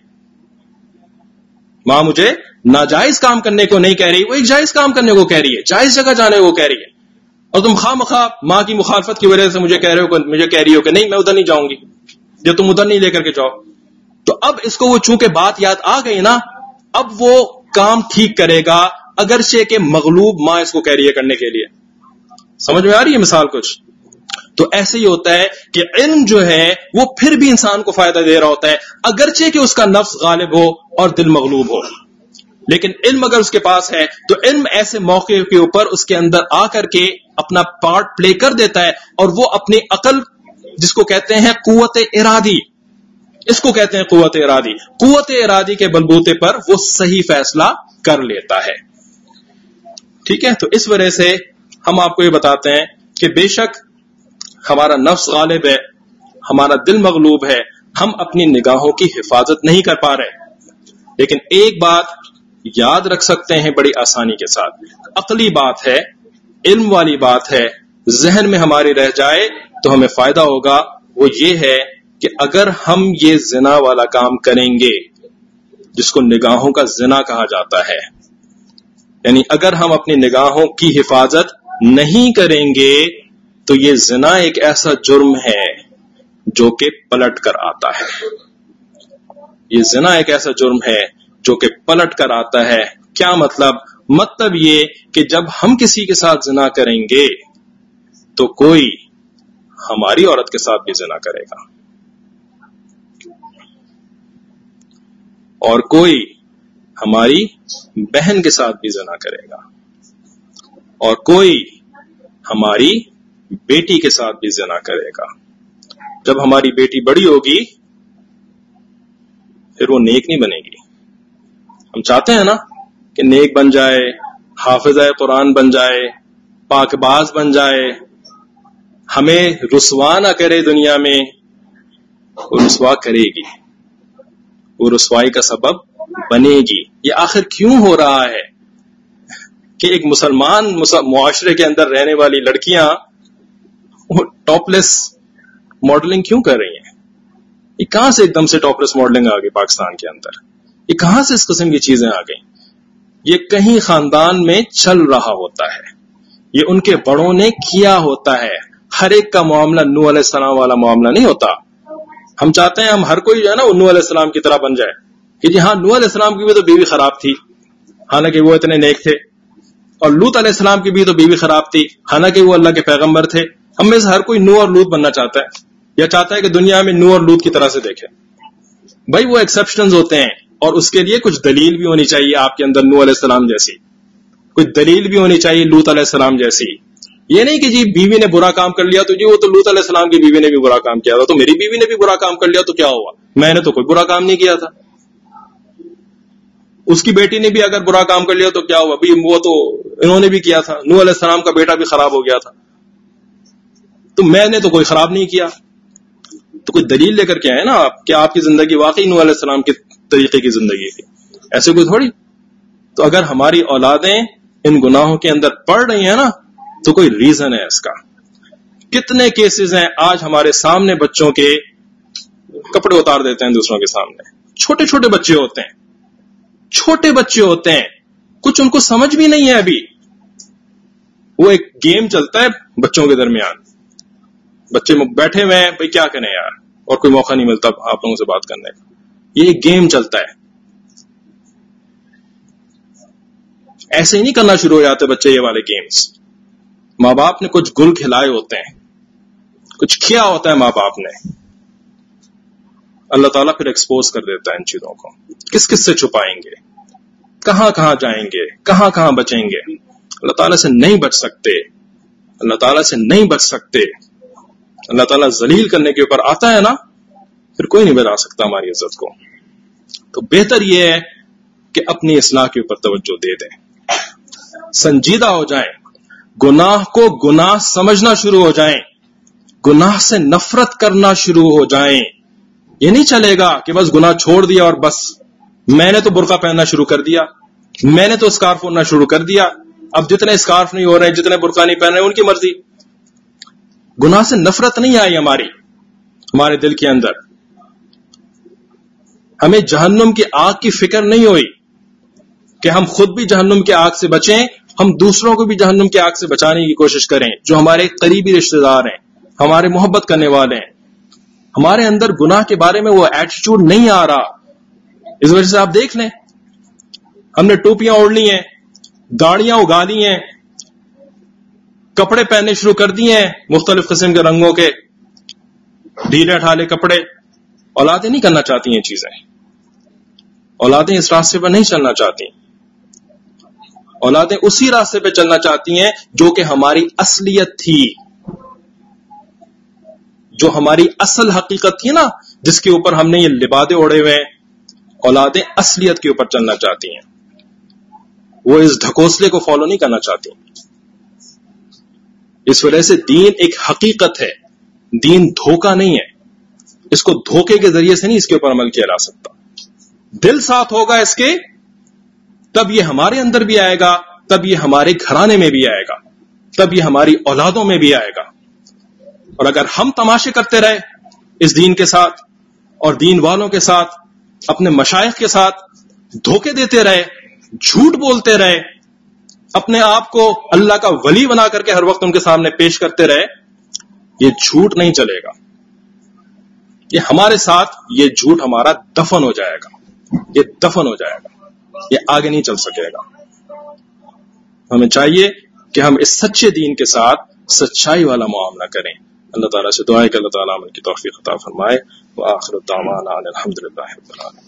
मां मुझे नाजायज काम करने को नहीं कह रही, वो एक जायज काम करने को कह रही है, जायज जगह जाने को कह रही है। और तुम खामखा मां की मुखालफत की वजह से मुझे कह रही हो कि नहीं मैं उधर नहीं जाऊंगी, जो तुम उधर नहीं लेकर के जाओ। तो अब इसको वो चूंकि बात याद आ गई ना, अब वो काम ठीक करेगा, अगरचे के मगलूब मां इसको कह रही है करने के लिए। समझ में आ रही है मिसाल कुछ? तो ऐसे ही होता है कि इल्म जो है वो फिर भी इंसान को फायदा दे रहा होता है, अगरचे कि उसका नफ्स गालिब हो और दिल मगलूब हो। लेकिन इल्म अगर उसके पास है तो इल्म ऐसे मौके के ऊपर उसके अंदर आकर के अपना पार्ट प्ले कर देता है, और वो अपनी अकल, जिसको कहते हैं कुव्वत इरादी, इसको कहते हैं कुव्वत इरादी, कुव्वत इरादी के बलबूते पर वो सही फैसला कर लेता है, ठीक है। तो इस वजह से हम आपको ये बताते हैं कि बेशक हमारा नफ्स गालिब है, हमारा दिल मगलूब है, हम अपनी निगाहों की हिफाजत नहीं कर पा रहे, लेकिन एक बात याद रख सकते हैं बड़ी आसानी के साथ, अकली बात है, इल्म वाली बात है, जहन में हमारी रह जाए तो हमें फायदा होगा। वो ये है कि अगर हम ये जिना वाला काम करेंगे जिसको निगाहों का जिना कहा जाता है, यानी अगर हम अपनी निगाहों की हिफाजत नहीं करेंगे तो ये जिना एक ऐसा जुर्म है جو کہ پلٹ کر آتا ہے. یہ زنا ایک ایسا جرم ہے جو کہ پلٹ کر آتا ہے. کیا مطلب یہ کہ جب ہم کسی کے ساتھ زنا کریں گے تو کوئی ہماری عورت کے ساتھ بھی زنا کرے گا, اور کوئی ہماری بہن کے ساتھ بھی زنا کرے گا, اور کوئی ہماری بیٹی کے ساتھ بھی زنا کرے گا. جب ہماری بیٹی بڑی ہوگی پھر وہ نیک نہیں بنے گی. ہم چاہتے ہیں نا کہ نیک بن جائے, حافظہ قرآن بن جائے, پاک باز بن جائے, ہمیں رسوا نہ کرے دنیا میں. وہ رسوا کرے گی, وہ رسوائی کا سبب بنے گی. یہ آخر کیوں ہو رہا ہے کہ ایک مسلمان معاشرے کے اندر رہنے والی لڑکیاں وہ ٹاپ لیس ماڈلنگ کیوں کر رہی ہیں؟ یہ کہاں سے ایک دم سے ٹاپ لیس ماڈلنگ آ گئی پاکستان کے اندر؟ یہ کہاں سے اس قسم کی چیزیں آ گئیں؟ یہ کہیں خاندان میں چل رہا ہوتا ہے, یہ ان کے بڑوں نے کیا ہوتا ہے. ہر ایک کا معاملہ نوح علیہ السلام والا معاملہ نہیں ہوتا. ہم چاہتے ہیں ہم ہر کوئی جو ہے نا وہ نوح علیہ السلام کی طرح بن جائے کہ جی ہاں نوح علیہ السلام کی بھی تو بیوی خراب تھی حالانکہ وہ اتنے نیک تھے, اور لوط علیہ السلام کی بھی تو بیوی خراب تھی حالانکہ وہ اللہ کے پیغمبر تھے. ہم میں سے ہر کوئی نوح اور لوط بننا چاہتا ہے, یا چاہتا ہے کہ دنیا میں نوح اور لوط کی طرح سے دیکھے. بھائی وہ ایکسپشنز ہوتے ہیں, اور اس کے لیے کچھ دلیل بھی ہونی چاہیے آپ کے اندر نوح علیہ السلام جیسی, کچھ دلیل بھی ہونی چاہیے لوط علیہ السلام جیسی. یہ نہیں کہ جی بیوی نے برا کام کر لیا تو جی وہ تو لوط علیہ السلام کی بیوی نے بھی برا کام کیا تھا, تو میری بیوی نے بھی برا کام کر لیا تو کیا ہوا, میں نے تو کوئی برا کام نہیں کیا تھا. اس کی بیٹی نے بھی اگر برا کام کر لیا تو کیا ہوا, بھی وہ تو انہوں نے بھی کیا تھا, نوح علیہ السلام کا بیٹا بھی خراب ہو گیا تھا, تو میں نے تو کوئی خراب نہیں کیا. تو کوئی دلیل لے کر کے آئے نا آپ کہ آپ کی زندگی واقعی نوح علیہ السلام کے طریقے کی زندگی تھی, ایسے کوئی تھوڑی. تو اگر ہماری اولادیں ان گناہوں کے اندر پڑ رہی ہیں نا تو کوئی ریزن ہے اس کا. کتنے کیسز ہیں آج ہمارے سامنے, بچوں کے کپڑے اتار دیتے ہیں دوسروں کے سامنے. چھوٹے چھوٹے بچے ہوتے ہیں, چھوٹے بچے ہوتے ہیں, کچھ ان کو سمجھ بھی نہیں ہے ابھی. وہ ایک گیم چلتا ہے بچوں کے درمیان, بچے بیٹھے ہوئے ہیں, بھائی کیا کریں یار, اور کوئی موقع نہیں ملتا آپ لوگوں سے بات کرنے کا. یہ ایک گیم چلتا ہے. ایسے ہی نہیں کرنا شروع ہو جاتے بچے یہ والے گیمز. ماں باپ نے کچھ گل کھلائے ہوتے ہیں, کچھ کیا ہوتا ہے ماں باپ نے, اللہ تعالیٰ پھر ایکسپوز کر دیتا ہے ان چیزوں کو. کس کس سے چھپائیں گے, کہاں کہاں جائیں گے, کہاں کہاں بچیں گے. اللہ تعالیٰ سے نہیں بچ سکتے, اللہ تعالیٰ سے نہیں بچ سکتے. اللہ تعالیٰ ذلیل کرنے کے اوپر آتا ہے نا, پھر کوئی نہیں بچا سکتا ہماری عزت کو. تو بہتر یہ ہے کہ اپنی اصلاح کے اوپر توجہ دے دیں, سنجیدہ ہو جائیں, گناہ کو گناہ سمجھنا شروع ہو جائیں, گناہ سے نفرت کرنا شروع ہو جائیں. یہ نہیں چلے گا کہ بس گناہ چھوڑ دیا اور بس میں نے تو برقع پہننا شروع کر دیا, میں نے تو اسکارف اوڑھنا شروع کر دیا, اب جتنے اسکارف نہیں ہو رہے ہیں, جتنے برقع نہیں پہن رہے ان کی مرضی. گناہ سے نفرت نہیں آئی ہمارے دل کے اندر. ہمیں جہنم کی آگ کی فکر نہیں ہوئی کہ ہم خود بھی جہنم کی آگ سے بچیں, ہم دوسروں کو بھی جہنم کی آگ سے بچانے کی کوشش کریں جو ہمارے قریبی رشتہ دار ہیں, ہمارے محبت کرنے والے ہیں. ہمارے اندر گناہ کے بارے میں وہ ایٹیٹیوڈ نہیں آ رہا. اس وجہ سے آپ دیکھ لیں, ہم نے ٹوپیاں اوڑھ لی ہیں, داڑیاں اگا لی ہیں, کپڑے پہننے شروع کر دیے ہیں مختلف قسم کے رنگوں کے, ڈھیلے ڈھالے کپڑے. اولادیں نہیں کرنا چاہتی ہیں چیزیں, اولادیں اس راستے پر نہیں چلنا چاہتی. اولادیں اسی راستے پہ چلنا چاہتی ہیں جو کہ ہماری اصلیت تھی, جو ہماری اصل حقیقت تھی نا, جس کے اوپر ہم نے یہ لبادے اوڑے ہوئے ہیں. اولادیں اصلیت کے اوپر چلنا چاہتی ہیں, وہ اس ڈھکوسلے کو فالو نہیں کرنا چاہتی. اس وجہ سے دین ایک حقیقت ہے, دین دھوکہ نہیں ہے. اس کو دھوکے کے ذریعے سے نہیں اس کے اوپر عمل کیا جا سکتا. دل ساتھ ہوگا اس کے, تب یہ ہمارے اندر بھی آئے گا, تب یہ ہمارے گھرانے میں بھی آئے گا, تب یہ ہماری اولادوں میں بھی آئے گا. اور اگر ہم تماشے کرتے رہے اس دین کے ساتھ اور دین والوں کے ساتھ, اپنے مشائخ کے ساتھ دھوکے دیتے رہے, جھوٹ بولتے رہے, اپنے آپ کو اللہ کا ولی بنا کر کے ہر وقت ان کے سامنے پیش کرتے رہے, یہ جھوٹ نہیں چلے گا. یہ ہمارے ساتھ یہ جھوٹ ہمارا دفن ہو جائے گا، یہ دفن ہو جائے گا، یہ آگے نہیں چل سکے گا۔ ہمیں چاہیے کہ ہم اس سچے دین کے ساتھ سچائی والا معاملہ کریں۔ اللہ تعالیٰ سے دعا ہے کہ اللہ تعالیٰ ہمیں کی توفیق عطا فرمائے۔ وآخر الدعوانا ان الحمد للہ رب العالمین۔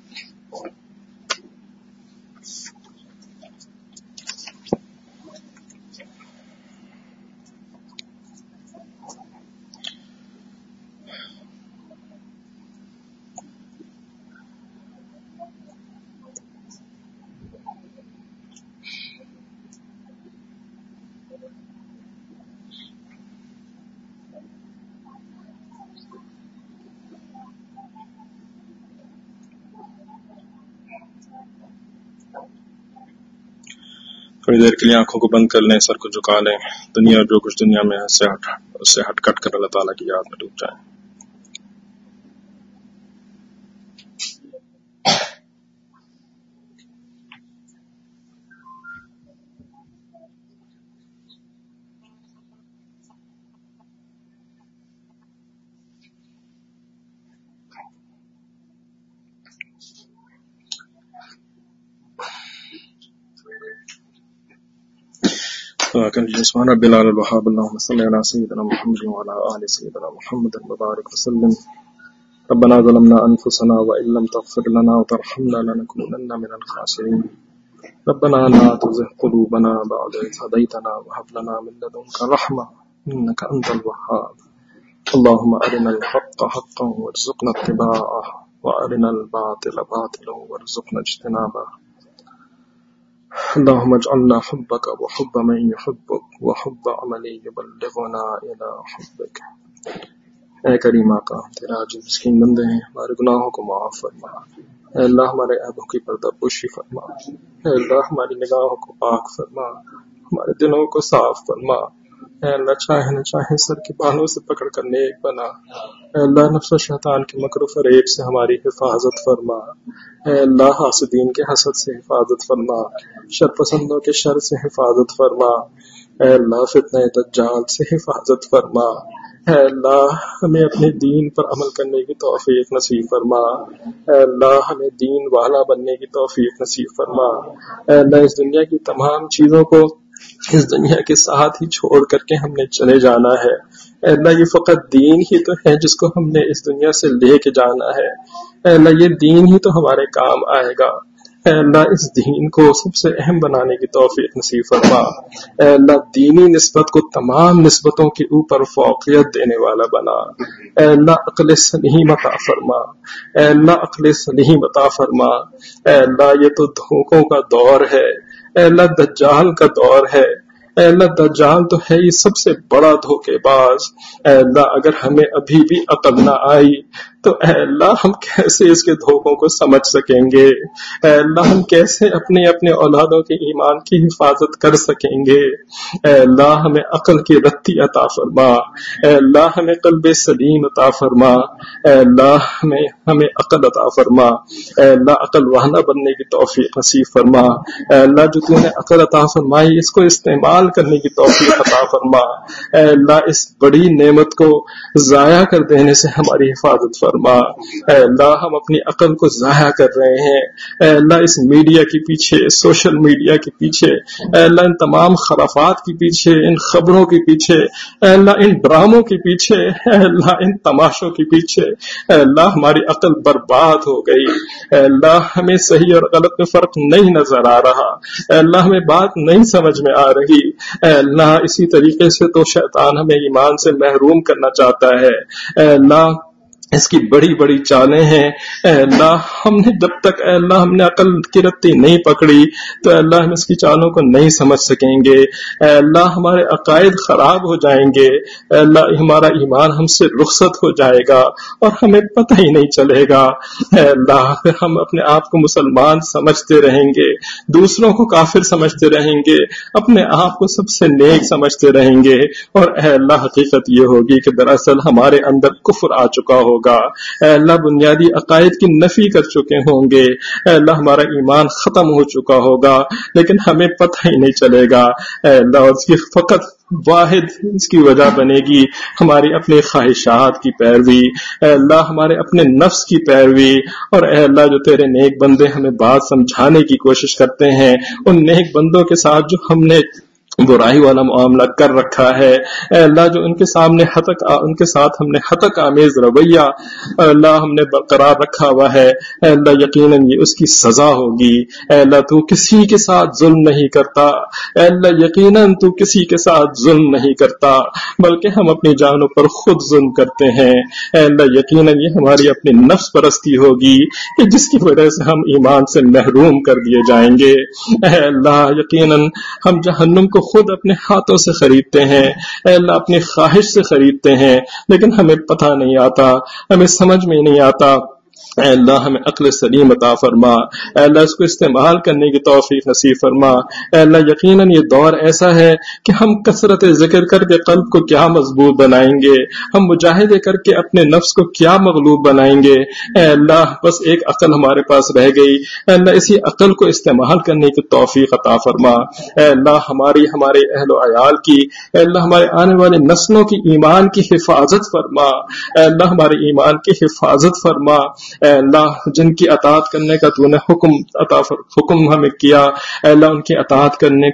تھوڑی دیر کے لیے آنکھوں کو بند کر لیں، سر کو جھکا لیں، دنیا اور جو کچھ دنیا میں ہے اس سے ہٹ کٹ کر اللہ تعالیٰ کی یاد میں ڈوب جائیں۔ سبحان رب العلی الوهاب اللهم صل على سيدنا محمد وعلى آل سيدنا محمد وبارك وسلم۔ ربنا ظلمنا أنفسنا وإن لم تغفر لنا وترحمنا لنكونن من الخاسرين۔ ربنا لا تزغ قلوبنا بعد إذ هديتنا وهب لنا من لدنك رحمة إنك أنت الوهاب۔ اللهم أرنا الحق حقا وارزقنا اتباعه وأرنا الباطل باطلا وارزقنا اجتنابه۔ اللهم اجعلنا حبك وحب من يحبك وحب عمل يبلغنا إلى حبك۔ اے کریم آقا، تیرا عاجز مسکین بندے ہیں، ہمارے گناہوں کو معاف فرما۔ اے اللہ ہمارے عیبوں کی پردہ پوشی فرما۔ اے اللہ ہماری نگاہوں کو پاک فرما، ہمارے دلوں کو صاف فرما۔ اے اللہ چاہے نہ چاہے سر کے بالوں سے پکڑ کر نیک بنا۔ اے اللہ نفس و شیطان کے مکر و فریب سے ہماری حفاظت فرما۔ اے اللہ حاسدین کے حسد سے حفاظت فرما، شر پسندوں کے شر سے حفاظت فرما۔ اے اللہ فتنہ دجال سے حفاظت فرما۔ اے اللہ ہمیں اپنے دین پر عمل کرنے کی توفیق نصیب فرما۔ اے اللہ ہمیں دین والا بننے کی توفیق نصیب فرما۔ اے اللہ اس دنیا کی تمام چیزوں کو اس دنیا کے ساتھ ہی چھوڑ کر کے ہم نے چلے جانا ہے۔ اے اللہ یہ فقط دین ہی تو ہے جس کو ہم نے اس دنیا سے لے کے جانا ہے۔ اے اللہ یہ دین ہی تو ہمارے کام آئے گا۔ اے اللہ اس دین کو سب سے اہم بنانے کی توفیق نصیب فرما۔ اے اللہ دینی نسبت کو تمام نسبتوں کے اوپر فوقیت دینے والا بنا۔ اے اللہ عقل سلیم عطا فرما۔ اے اللہ عقل سلیم عطا فرما۔ اے اللہ یہ تو دھوکوں کا دور ہے، اے اللہ دجال کا دور ہے۔ اے اللہ دجال تو ہے یہ سب سے بڑا دھوکے باز۔ اے اللہ اگر ہمیں ابھی بھی عقل نہ آئی تو اے اللہ ہم کیسے اس کے دھوکوں کو سمجھ سکیں گے؟ اے اللہ ہم کیسے اپنے اولادوں کے ایمان کی حفاظت کر سکیں گے؟ اے اللہ ہمیں عقل کی رتی عطا فرما۔ اے اللہ ہمیں قلب سلیم عطا فرما۔ اے اللہ ہمیں عقل عطا فرما۔ اے اللہ عقل والا بننے کی توفیق نصیب فرما۔ اے اللہ جو تو نے عقل عطا فرمائی اس کو استعمال کرنے کی توفیق عطا فرما۔ اے اللہ اس بڑی نعمت کو ضائع کر دینے سے ہماری حفاظت فرما۔ اے اللہ ہم اپنی عقل کو ضائع کر رہے ہیں۔ اے اللہ اس میڈیا کے پیچھے، سوشل میڈیا کے پیچھے، اے اللہ ان تمام خرافات کے پیچھے، ان خبروں کے پیچھے، اے اللہ ان ڈراموں کے پیچھے، اے اللہ ان تماشوں کے پیچھے اے اللہ ہماری عقل برباد ہو گئی۔ اے اللہ ہمیں صحیح اور غلط میں فرق نہیں نظر آ رہا۔ اے اللہ ہمیں بات نہیں سمجھ میں آ رہی۔ اے اللہ اسی طریقے سے تو شیطان ہمیں ایمان سے محروم کرنا چاہتا ہے۔ اے اللہ اس کی بڑی بڑی چالیں ہیں۔ اے اللہ ہم نے جب تک اے اللہ ہم نے عقل کی رتی نہیں پکڑی تو اے اللہ ہم اس کی چالوں کو نہیں سمجھ سکیں گے۔ اے اللہ ہمارے عقائد خراب ہو جائیں گے۔ اے اللہ ہمارا ایمان ہم سے رخصت ہو جائے گا اور ہمیں پتہ ہی نہیں چلے گا۔ اے اللہ پھر ہم اپنے آپ کو مسلمان سمجھتے رہیں گے، دوسروں کو کافر سمجھتے رہیں گے، اپنے آپ کو سب سے نیک سمجھتے رہیں گے، اور اے اللہ حقیقت یہ ہوگی کہ دراصل ہمارے اندر کفر آ چکا ہوگا۔ اے اللہ بنیادی عقائد کی نفی کر چکے ہوں گے۔ اے اللہ ہمارا ایمان ختم ہو چکا ہوگا لیکن ہمیں پتہ ہی نہیں چلے گا۔ اے اللہ اور فقط واحد اس کی وجہ بنے گی ہماری اپنی خواہشات کی پیروی، اے اللہ ہمارے اپنے نفس کی پیروی، اور اے اللہ جو تیرے نیک بندے ہمیں بات سمجھانے کی کوشش کرتے ہیں ان نیک بندوں کے ساتھ جو ہم نے برائی والا معاملہ کر رکھا ہے، اے اللہ جو ان کے ساتھ ہم نے حتق آمیز رویہ اللہ ہم نے برقرار رکھا ہوا ہے، اے اللہ یقیناً یہ اس کی سزا ہوگی۔ اے اللہ تو کسی کے ساتھ ظلم نہیں کرتا، اے اللہ یقیناً تو کسی کے ساتھ ظلم نہیں کرتا، بلکہ ہم اپنی جانوں پر خود ظلم کرتے ہیں۔ اے اللہ یقیناً یہ ہماری اپنی نفس پرستی ہوگی کہ جس کی وجہ سے ہم ایمان سے محروم کر دیے جائیں گے۔ اے اللہ یقیناً ہم جہنم کو خود اپنے ہاتھوں سے خریدتے ہیں، اے اللہ اپنی خواہش سے خریدتے ہیں، لیکن ہمیں پتہ نہیں آتا، ہمیں سمجھ میں نہیں آتا۔ اے اللہ ہمیں عقل سلیم عطا فرما، اے اللہ اس کو استعمال کرنے کی توفیق نصیب فرما۔ اے اللہ یقیناً یہ دور ایسا ہے کہ ہم کثرت ذکر کر کے قلب کو کیا مضبوط بنائیں گے، ہم مجاہدے کر کے اپنے نفس کو کیا مغلوب بنائیں گے۔ اے اللہ بس ایک عقل ہمارے پاس رہ گئی، اے اللہ اسی عقل کو استعمال کرنے کی توفیق عطا فرما۔ اے اللہ ہمارے اہل و عیال کی، اے اللہ ہمارے آنے والے نسلوں کی ایمان کی حفاظت فرما، اے اللہ ہمارے ایمان کی حفاظت فرما۔ اے اللہ جن کی اطاعت کرنے کا تو نے حکم ہمیں کیا، اے اللہ ان کی اطاعت کرنے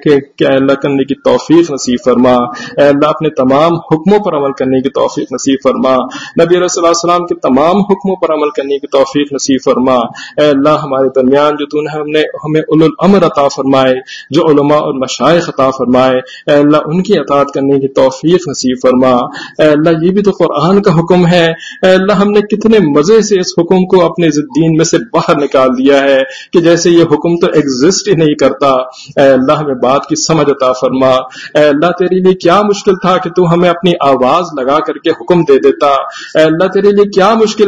کی توفیق نصیب فرما۔ اے اللہ اپنے تمام حکموں پر عمل کرنے کی توفیق نصیب فرما، نبی علیہ الصلوۃ والسلام کے تمام حکموں پر عمل کرنے کی توفیق نصیب فرما۔ اے اللہ ہمارے درمیان جو تو نے ہمیں اولو الامر عطا فرمائے، جو علماء اور مشائخ عطا فرمائے، اے اللہ ان کی اطاعت کرنے کی توفیق نصیب فرما۔ اے اللہ یہ بھی تو قرآن کا حکم ہے، اے اللہ ہم نے کتنے مزے سے اس حکم کو اپنے دین میں سے باہر نکال دیا ہے کہ جیسے یہ حکم تو ایگزسٹ ہی نہیں کرتا۔ اے اللہ ہمیں بات کی سمجھ عطا فرما۔ اے اللہ تیرے لیے کیا مشکل تھا کہ تو ہمیں اپنی آواز لگا کر کے حکم دے دیتا، اے اللہ تیرے لیے کیا مشکل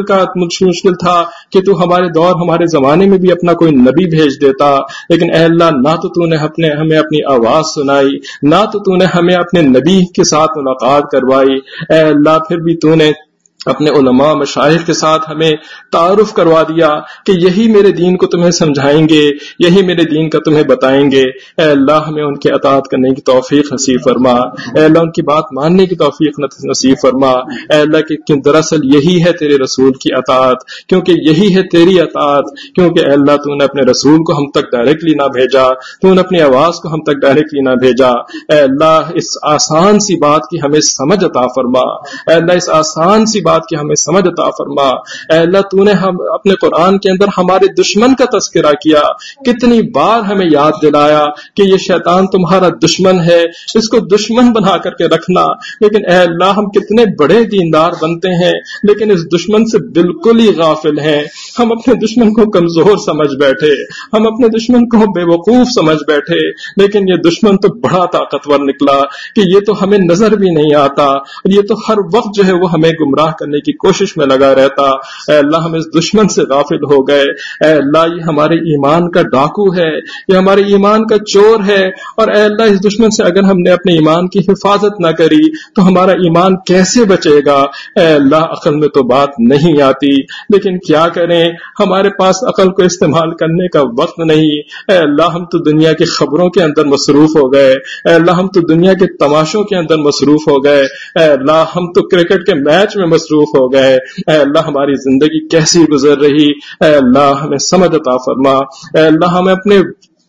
تھا کہ تو ہمارے دور ہمارے زمانے میں بھی اپنا کوئی نبی بھیج دیتا، لیکن اے اللہ نہ تو نے ہمیں اپنی آواز سنائی، نہ تو نے ہمیں اپنے نبی کے ساتھ ملاقات کروائی، اے اللہ پھر بھی تو نے اپنے علماء مشائخ کے ساتھ ہمیں تعارف کروا دیا کہ یہی میرے دین کو تمہیں سمجھائیں گے، یہی میرے دین کا تمہیں بتائیں گے۔ اے اللہ ہمیں ان کی اطاعت کرنے کی توفیق نصیب فرما، اے اللہ ان کی بات ماننے کی توفیق نصیب فرما۔ اے اللہ کہ دراصل یہی ہے تیرے رسول کی اطاعت، کیونکہ یہی ہے تیری اطاعت، کیونکہ اے اللہ تو نے اپنے رسول کو ہم تک ڈائریکٹلی نہ بھیجا، تو نے اپنی آواز کو ہم تک ڈائریکٹلی نہ بھیجا۔ اے اللہ اس آسان سی بات کی ہمیں سمجھ عطا فرما، اے اللہ اس آسان سی بات کی ہمیں سمجھ عطا فرما۔ اے اللہ تو نے ہم اپنے قرآن کے اندر ہمارے دشمن کا تذکرہ کیا، کتنی بار ہمیں یاد دلایا کہ یہ شیطان تمہارا دشمن ہے، اس کو دشمن بنا کر کے رکھنا، لیکن اے اللہ ہم کتنے بڑے دیندار بنتے ہیں لیکن اس دشمن سے بالکل ہی غافل ہیں۔ ہم اپنے دشمن کو کمزور سمجھ بیٹھے، ہم اپنے دشمن کو بے وقوف سمجھ بیٹھے، لیکن یہ دشمن تو بڑا طاقتور نکلا کہ یہ تو ہمیں نظر بھی نہیں آتا، اور یہ تو ہر وقت جو ہے وہ ہمیں گمراہ کرنے کی کوشش میں لگا رہتا۔ اے اللہ ہم اس دشمن سے غافل ہو گئے، اے اللہ یہ ہمارے ایمان کا ڈاکو ہے، یہ ہمارے ایمان کا چور ہے، اور اے اللہ اس دشمن سے اگر ہم نے اپنے ایمان کی حفاظت نہ کری تو ہمارا ایمان کیسے بچے گا؟ اے اللہ عقل میں تو بات نہیں آتی، لیکن کیا کریں، ہمارے پاس عقل کو استعمال کرنے کا وقت نہیں۔ اے اللہ ہم تو دنیا کی خبروں کے اندر مصروف ہو گئے، اے اللہ ہم تو دنیا کے تماشوں کے اندر مصروف ہو گئے، اے اللہ ہم تو کرکٹ کے میچ میں مصروف ہو گئے۔ اے اللہ ہماری زندگی کیسی گزر رہی، اے اللہ ہمیں سمجھ عطا فرما۔ اے اللہ ہمیں اپنے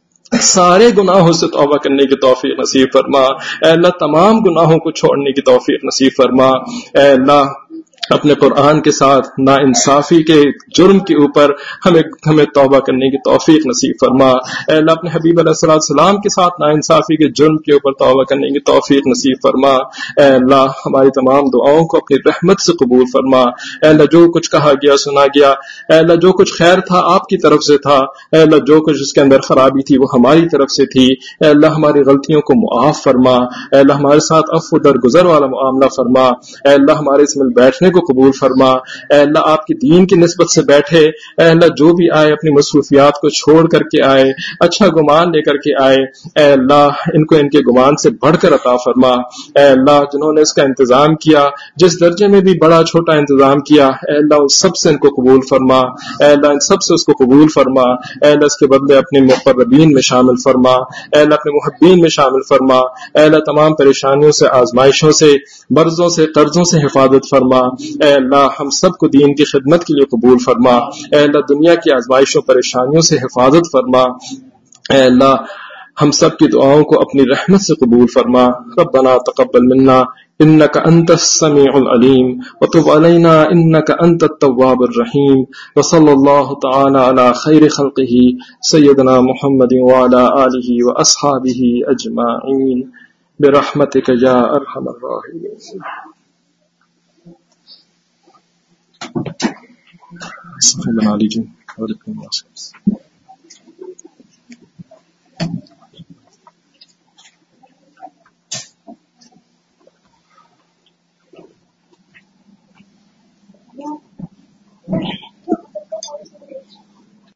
سارے گناہوں سے توبہ کرنے کی توفیق نصیب فرما، اے اللہ تمام گناہوں کو چھوڑنے کی توفیق نصیب فرما۔ اے اللہ اپنے قرآن کے ساتھ نا انصافی کے جرم کے اوپر ہمیں توبہ کرنے کی توفیق نصیب فرما۔ اے اللہ اپنے حبیب علیہ السلام کے ساتھ نا انصافی کے جرم کے اوپر توبہ کرنے کی توفیق نصیب فرما۔ اے اللہ ہماری تمام دعاؤں کو اپنی رحمت سے قبول فرما۔ اے اللہ جو کچھ کہا گیا سنا گیا، اے اللہ جو کچھ خیر تھا آپ کی طرف سے تھا، اے اللہ جو کچھ اس کے اندر خرابی تھی وہ ہماری طرف سے تھی، اے اللہ ہماری غلطیوں کو معاف فرما۔ اے اللہ ہمارے ساتھ عفو درگزر والا معاملہ فرما۔ اے اللہ ہمارے اس میں بیٹھنے کو قبول فرما. اے اللہ آپ کی دین کی نسبت سے بیٹھے, اے اللہ جو بھی آئے اپنی مصروفیات کو چھوڑ کر کے آئے, اچھا گمان لے کر کے آئے, اے اللہ ان کو ان کے گمان سے بڑھ کر عطا فرما. اے اللہ جنہوں نے اس کا انتظام کیا, جس درجے میں بھی بڑا چھوٹا انتظام کیا, اے اللہ ان سب سے ان کو قبول فرما. اے اللہ ان سب سے اس کو قبول فرما. اے اللہ اس کے بدلے اپنے مقربین میں شامل فرما. اے اللہ اپنے محبین میں شامل فرما. اے اللہ تمام پریشانیوں سے, آزمائشوں سے, برزوں سے, قرضوں سے حفاظت فرما. اے اللہ ہم سب کو دین کی خدمت کے لیے قبول فرما. اے اللہ دنیا کی آزمائشوں پریشانیوں سے حفاظت فرما. اے اللہ ہم سب کی دعاؤں کو اپنی رحمت سے قبول فرما. ربنا تقبل منا انك انت السميع العليم وتب علينا انك انت التواب الرحيم. وصلى الله تعالى على خير خلقه سيدنا محمد وعلى آله واصحابه اجمعين برحمتك يا ارحم الراحمين.